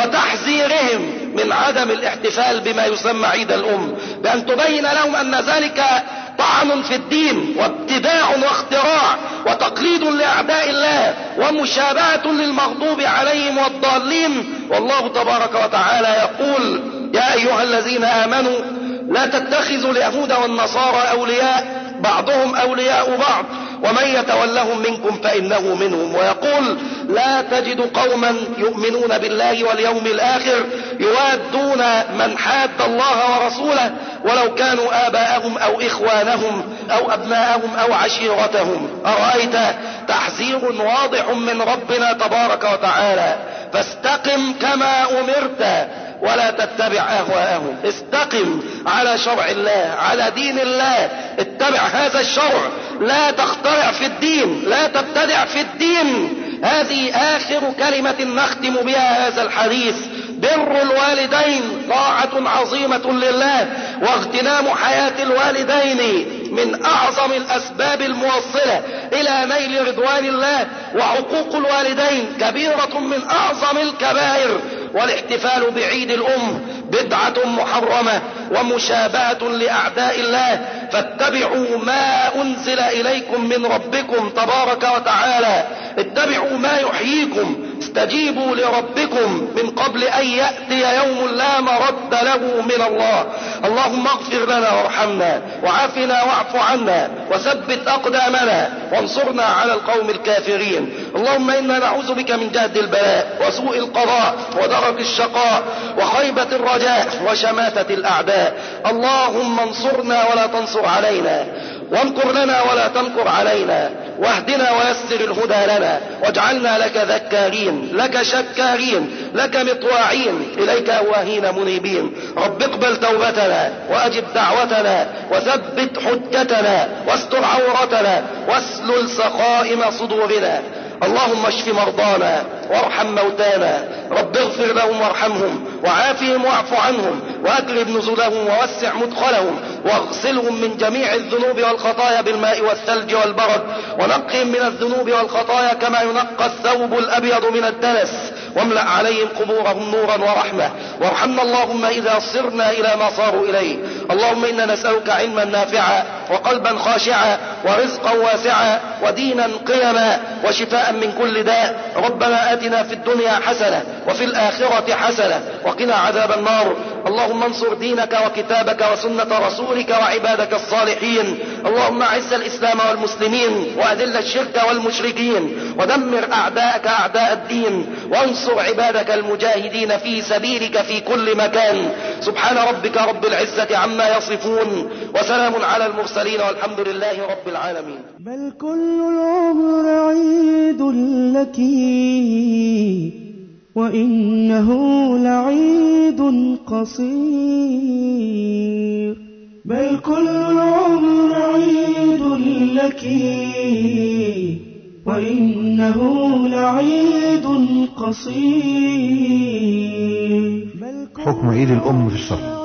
وتحذيرهم من عدم الاحتفال بما يسمى عيد الأم، بأن تبين لهم أن ذلك طعن في الدين وابتداع واختراع وتقليد لأعداء الله ومشابهة للمغضوب عليهم والضالين. والله تبارك وتعالى يقول يا أيها الذين آمنوا لا تتخذوا اليهود والنصارى أولياء بعضهم أولياء بعض ومن يتولهم منكم فإنه منهم. ويقول لا تجد قوما يؤمنون بالله واليوم الآخر يوادون من حاد الله ورسوله ولو كانوا آباءهم أو إخوانهم أو أبناءهم أو عشيرتهم. أرأيت تحذير واضح من ربنا تبارك وتعالى. فاستقم كما أمرت ولا تتبع أهواءهم، استقم على شرع الله على دين الله، اتبع هذا الشرع، لا تخترع في الدين، لا تبتدع في الدين. هذه آخر كلمة نختم بها هذا الحديث. بر الوالدين طاعة عظيمة لله، واغتنام حياة الوالدين من أعظم الأسباب الموصلة إلى نيل رضوان الله، وعقوق الوالدين كبيرة من أعظم الكبائر. والاحتفال بعيد الأم بدعة محرمة ومشابهة لأعداء الله. فاتبعوا ما أنزل إليكم من ربكم تبارك وتعالى، اتبعوا ما يحييكم، استجيبوا لربكم من قبل أن يأتي يوم لا مرد له من الله. اللهم اغفر لنا وارحمنا وعافنا واعف عنا وثبت أقدامنا وانصرنا على القوم الكافرين. اللهم إنا نعوذ بك من جهد البلاء وسوء القضاء ودرك الشقاء وخيبة الرجاء وشماتة الأعداء. اللهم انصرنا ولا تنصر علينا، وامكر لنا ولا تمكر علينا، واهدنا ويسر الهدى لنا، واجعلنا لك ذكارين لك شكارين لك مطواعين إليك أواهين منيبين. رب اقبل توبتنا وأجب دعوتنا وثبت حجتنا واستر عورتنا واسلل سقائم صدورنا. اللهم اشف مرضانا وارحم موتانا، رب اغفر لهم وارحمهم وعافهم واعف عنهم واكرم نزلهم ووسع مدخلهم واغسلهم من جميع الذنوب والخطايا بالماء والثلج والبرد، ونقهم من الذنوب والخطايا كما ينقى الثوب الأبيض من الدنس، واملأ عليهم قبورهم نورا ورحمة، وارحمنا اللهم إذا صرنا إلى ما صاروا إليه. اللهم إنا نسألك علما نافعا وقلبا خاشعا ورزقا واسعا ودينا قيما وشفاء من كل داء. ربنا آتنا في الدنيا حسنة وفي الآخرة حسنة وقنا عذاب النار. اللهم انصر دينك وكتابك وسنة رسولك وعبادك الصالحين. اللهم أعز الإسلام والمسلمين وأذل الشرك والمشركين ودمر أعداءك أعداء الدين، وانصر عبادك المجاهدين في سبيلك في كل مكان. سبحان ربك رب العزة عما يصفون وسلام على المرسلين والحمد لله رب العالمين. بل كل العمر عيد لك وإنه لعيد قصير. بل كل العمر عيد لك وإنه لعيد قصير. حكم عيد الأم في الشرع،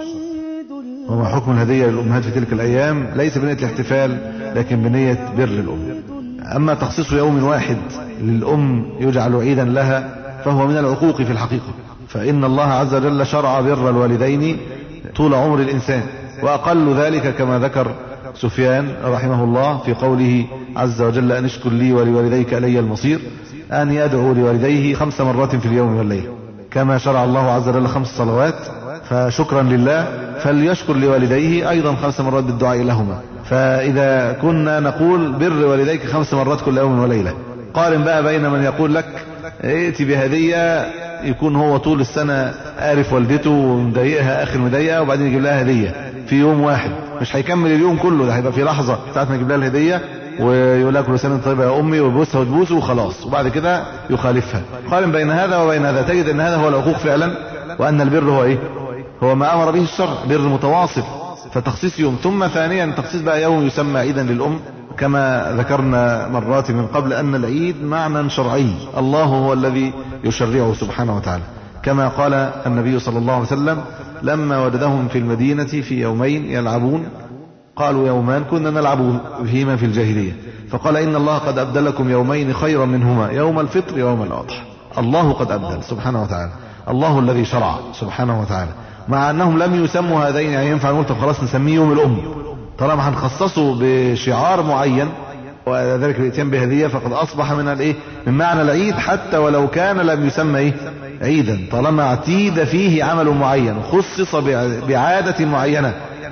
وما حكم الهدية للأمهات في تلك الأيام؟ ليس بنية الاحتفال لكن بنية بر الأم. أما تخصيص يوم واحد للأم يجعل عيدا لها فهو من العقوق في الحقيقة، فإن الله عز وجل شرع بر الوالدين طول عمر الإنسان، وأقل ذلك كما ذكر سفيان رحمه الله في قوله عز وجل أن اشكر لي ولوالديك إلي المصير، أن يدعو لوالديه 5 مرات في اليوم والليل، كما شرع الله عز وجل 5 صلوات، فشكرا لله فليشكر لوالديه أيضا 5 مرات بالدعاء لهما. فإذا كنا نقول بر والديك 5 مرات كل يوم وليلة، قارن بقى بين من يقول لك ائتي بهدية يكون هو طول السنة عارف والدته ومضايقها آخر مضايقة، وبعدين يجيب لها هدية في يوم واحد، مش هيكمل اليوم كله، ده هيبقى في لحظة ساعة ما يجيب لها الهدية ويقول لها كل سنة طيبة يا أمي ويبوسها وتبوسه وخلاص، وبعد كده يخالفها. قارن بين هذا وبين هذا تجد أن هذا هو العقوق فعلا، وأن البر هو إيه؟ هو ما أمر به الشرع، بر متواصل. فتخصيص يوم، ثم ثانيا تخصيص بقى يوم يسمى عيدا للأم، كما ذكرنا مرات من قبل أن العيد معنى شرعي الله هو الذي يشرعه سبحانه وتعالى، كما قال النبي صلى الله عليه وسلم لما وجدهم في المدينة في يومين يلعبون، قالوا يومان كنا نلعب فيهما في الجاهلية، فقال إن الله قد أبدلكم يومين خيرا منهما يوم الفطر يوم الأضحى. الله قد أبدل سبحانه وتعالى، الله الذي شرع سبحانه وتعالى، مع أنهم لم يسموا هذين، يعني ينفع نقول طب خلاص نسميه يوم الأم طالما هنخصصه بشعار معين وذلك الاتيان بهدية، فقد أصبح من الايه من معنى العيد، حتى ولو كان لم يسمى ايه عيدا، طالما اعتيد فيه عمل معين خصص بعادة معينة.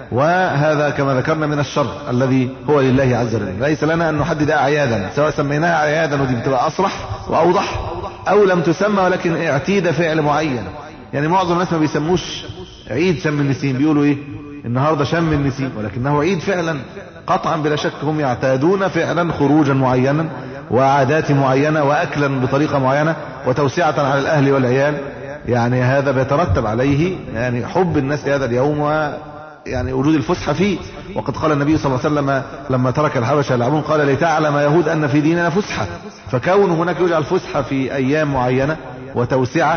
وهذا كما ذكرنا من الشر الذي هو لله عز وجل، ليس لنا أن نحدد أعيادا، سواء سميناها أعيادا ودي بتبقى أصرح وأوضح، أو لم تسمى ولكن اعتيد فعل معين. يعني معظم الناس ما بيسموش عيد شم النسيم، بيقولوا ايه النهاردة شم النسيم، ولكنه عيد فعلا قطعا بلا شك. هم يعتادون فعلا خروجا معينا وعادات معينة وأكلا بطريقة معينة وتوسعة على الأهل والعيال، يعني هذا بيترتب عليه يعني حب الناس لهذا اليوم ويعني وجود الفسحة فيه. وقد قال النبي صلى الله عليه وسلم لما ترك الحبشة يلعبون قال لتعلم يهود أن في ديننا فسحة، فكون هناك يجعل فسحة في أيام معينة وتوسعة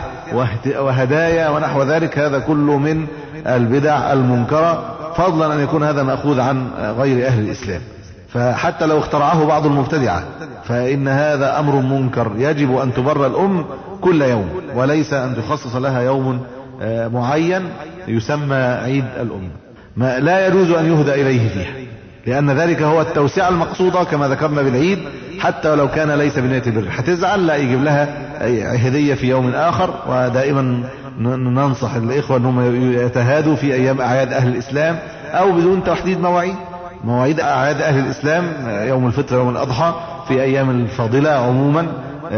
وهدايا ونحو ذلك، هذا كله من البدع المنكرة، فضلا أن يكون هذا مأخوذ عن غير أهل الإسلام. فحتى لو اخترعه بعض المبتدعة فإن هذا أمر منكر، يجب أن تبر الأم كل يوم، وليس أن تخصص لها يوم معين يسمى عيد الأم، ما لا يجوز أن يهدى إليه فيها، لأن ذلك هو التوسعة المقصودة كما ذكرنا بالعيد، حتى ولو كان ليس بنية البر. هتزعل لا يجيب لها هدية في يوم آخر. ودائما ننصح الإخوة أنهم يتهادوا في أيام أعياد أهل الإسلام أو بدون تحديد مواعيد أعياد أهل الإسلام، يوم الفطر يوم الأضحى في أيام الفاضلة عموما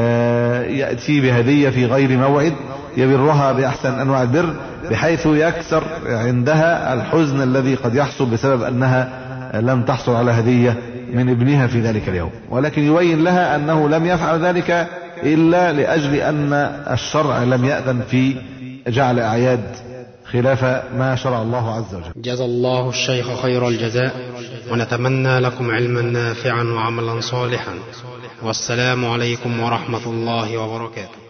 يأتي بهدية في غير موعد يبرها بأحسن أنواع البر، بحيث يكسر عندها الحزن الذي قد يحصل بسبب أنها لم تحصل على هدية من ابنها في ذلك اليوم، ولكن يبين لها أنه لم يفعل ذلك إلا لأجل أن الشرع لم يأذن في جعل أعياد خلاف ما شرع الله عز وجل. جزا الله الشيخ خير الجزاء، ونتمنى لكم علما نافعا وعملا صالحا، والسلام عليكم ورحمة الله وبركاته.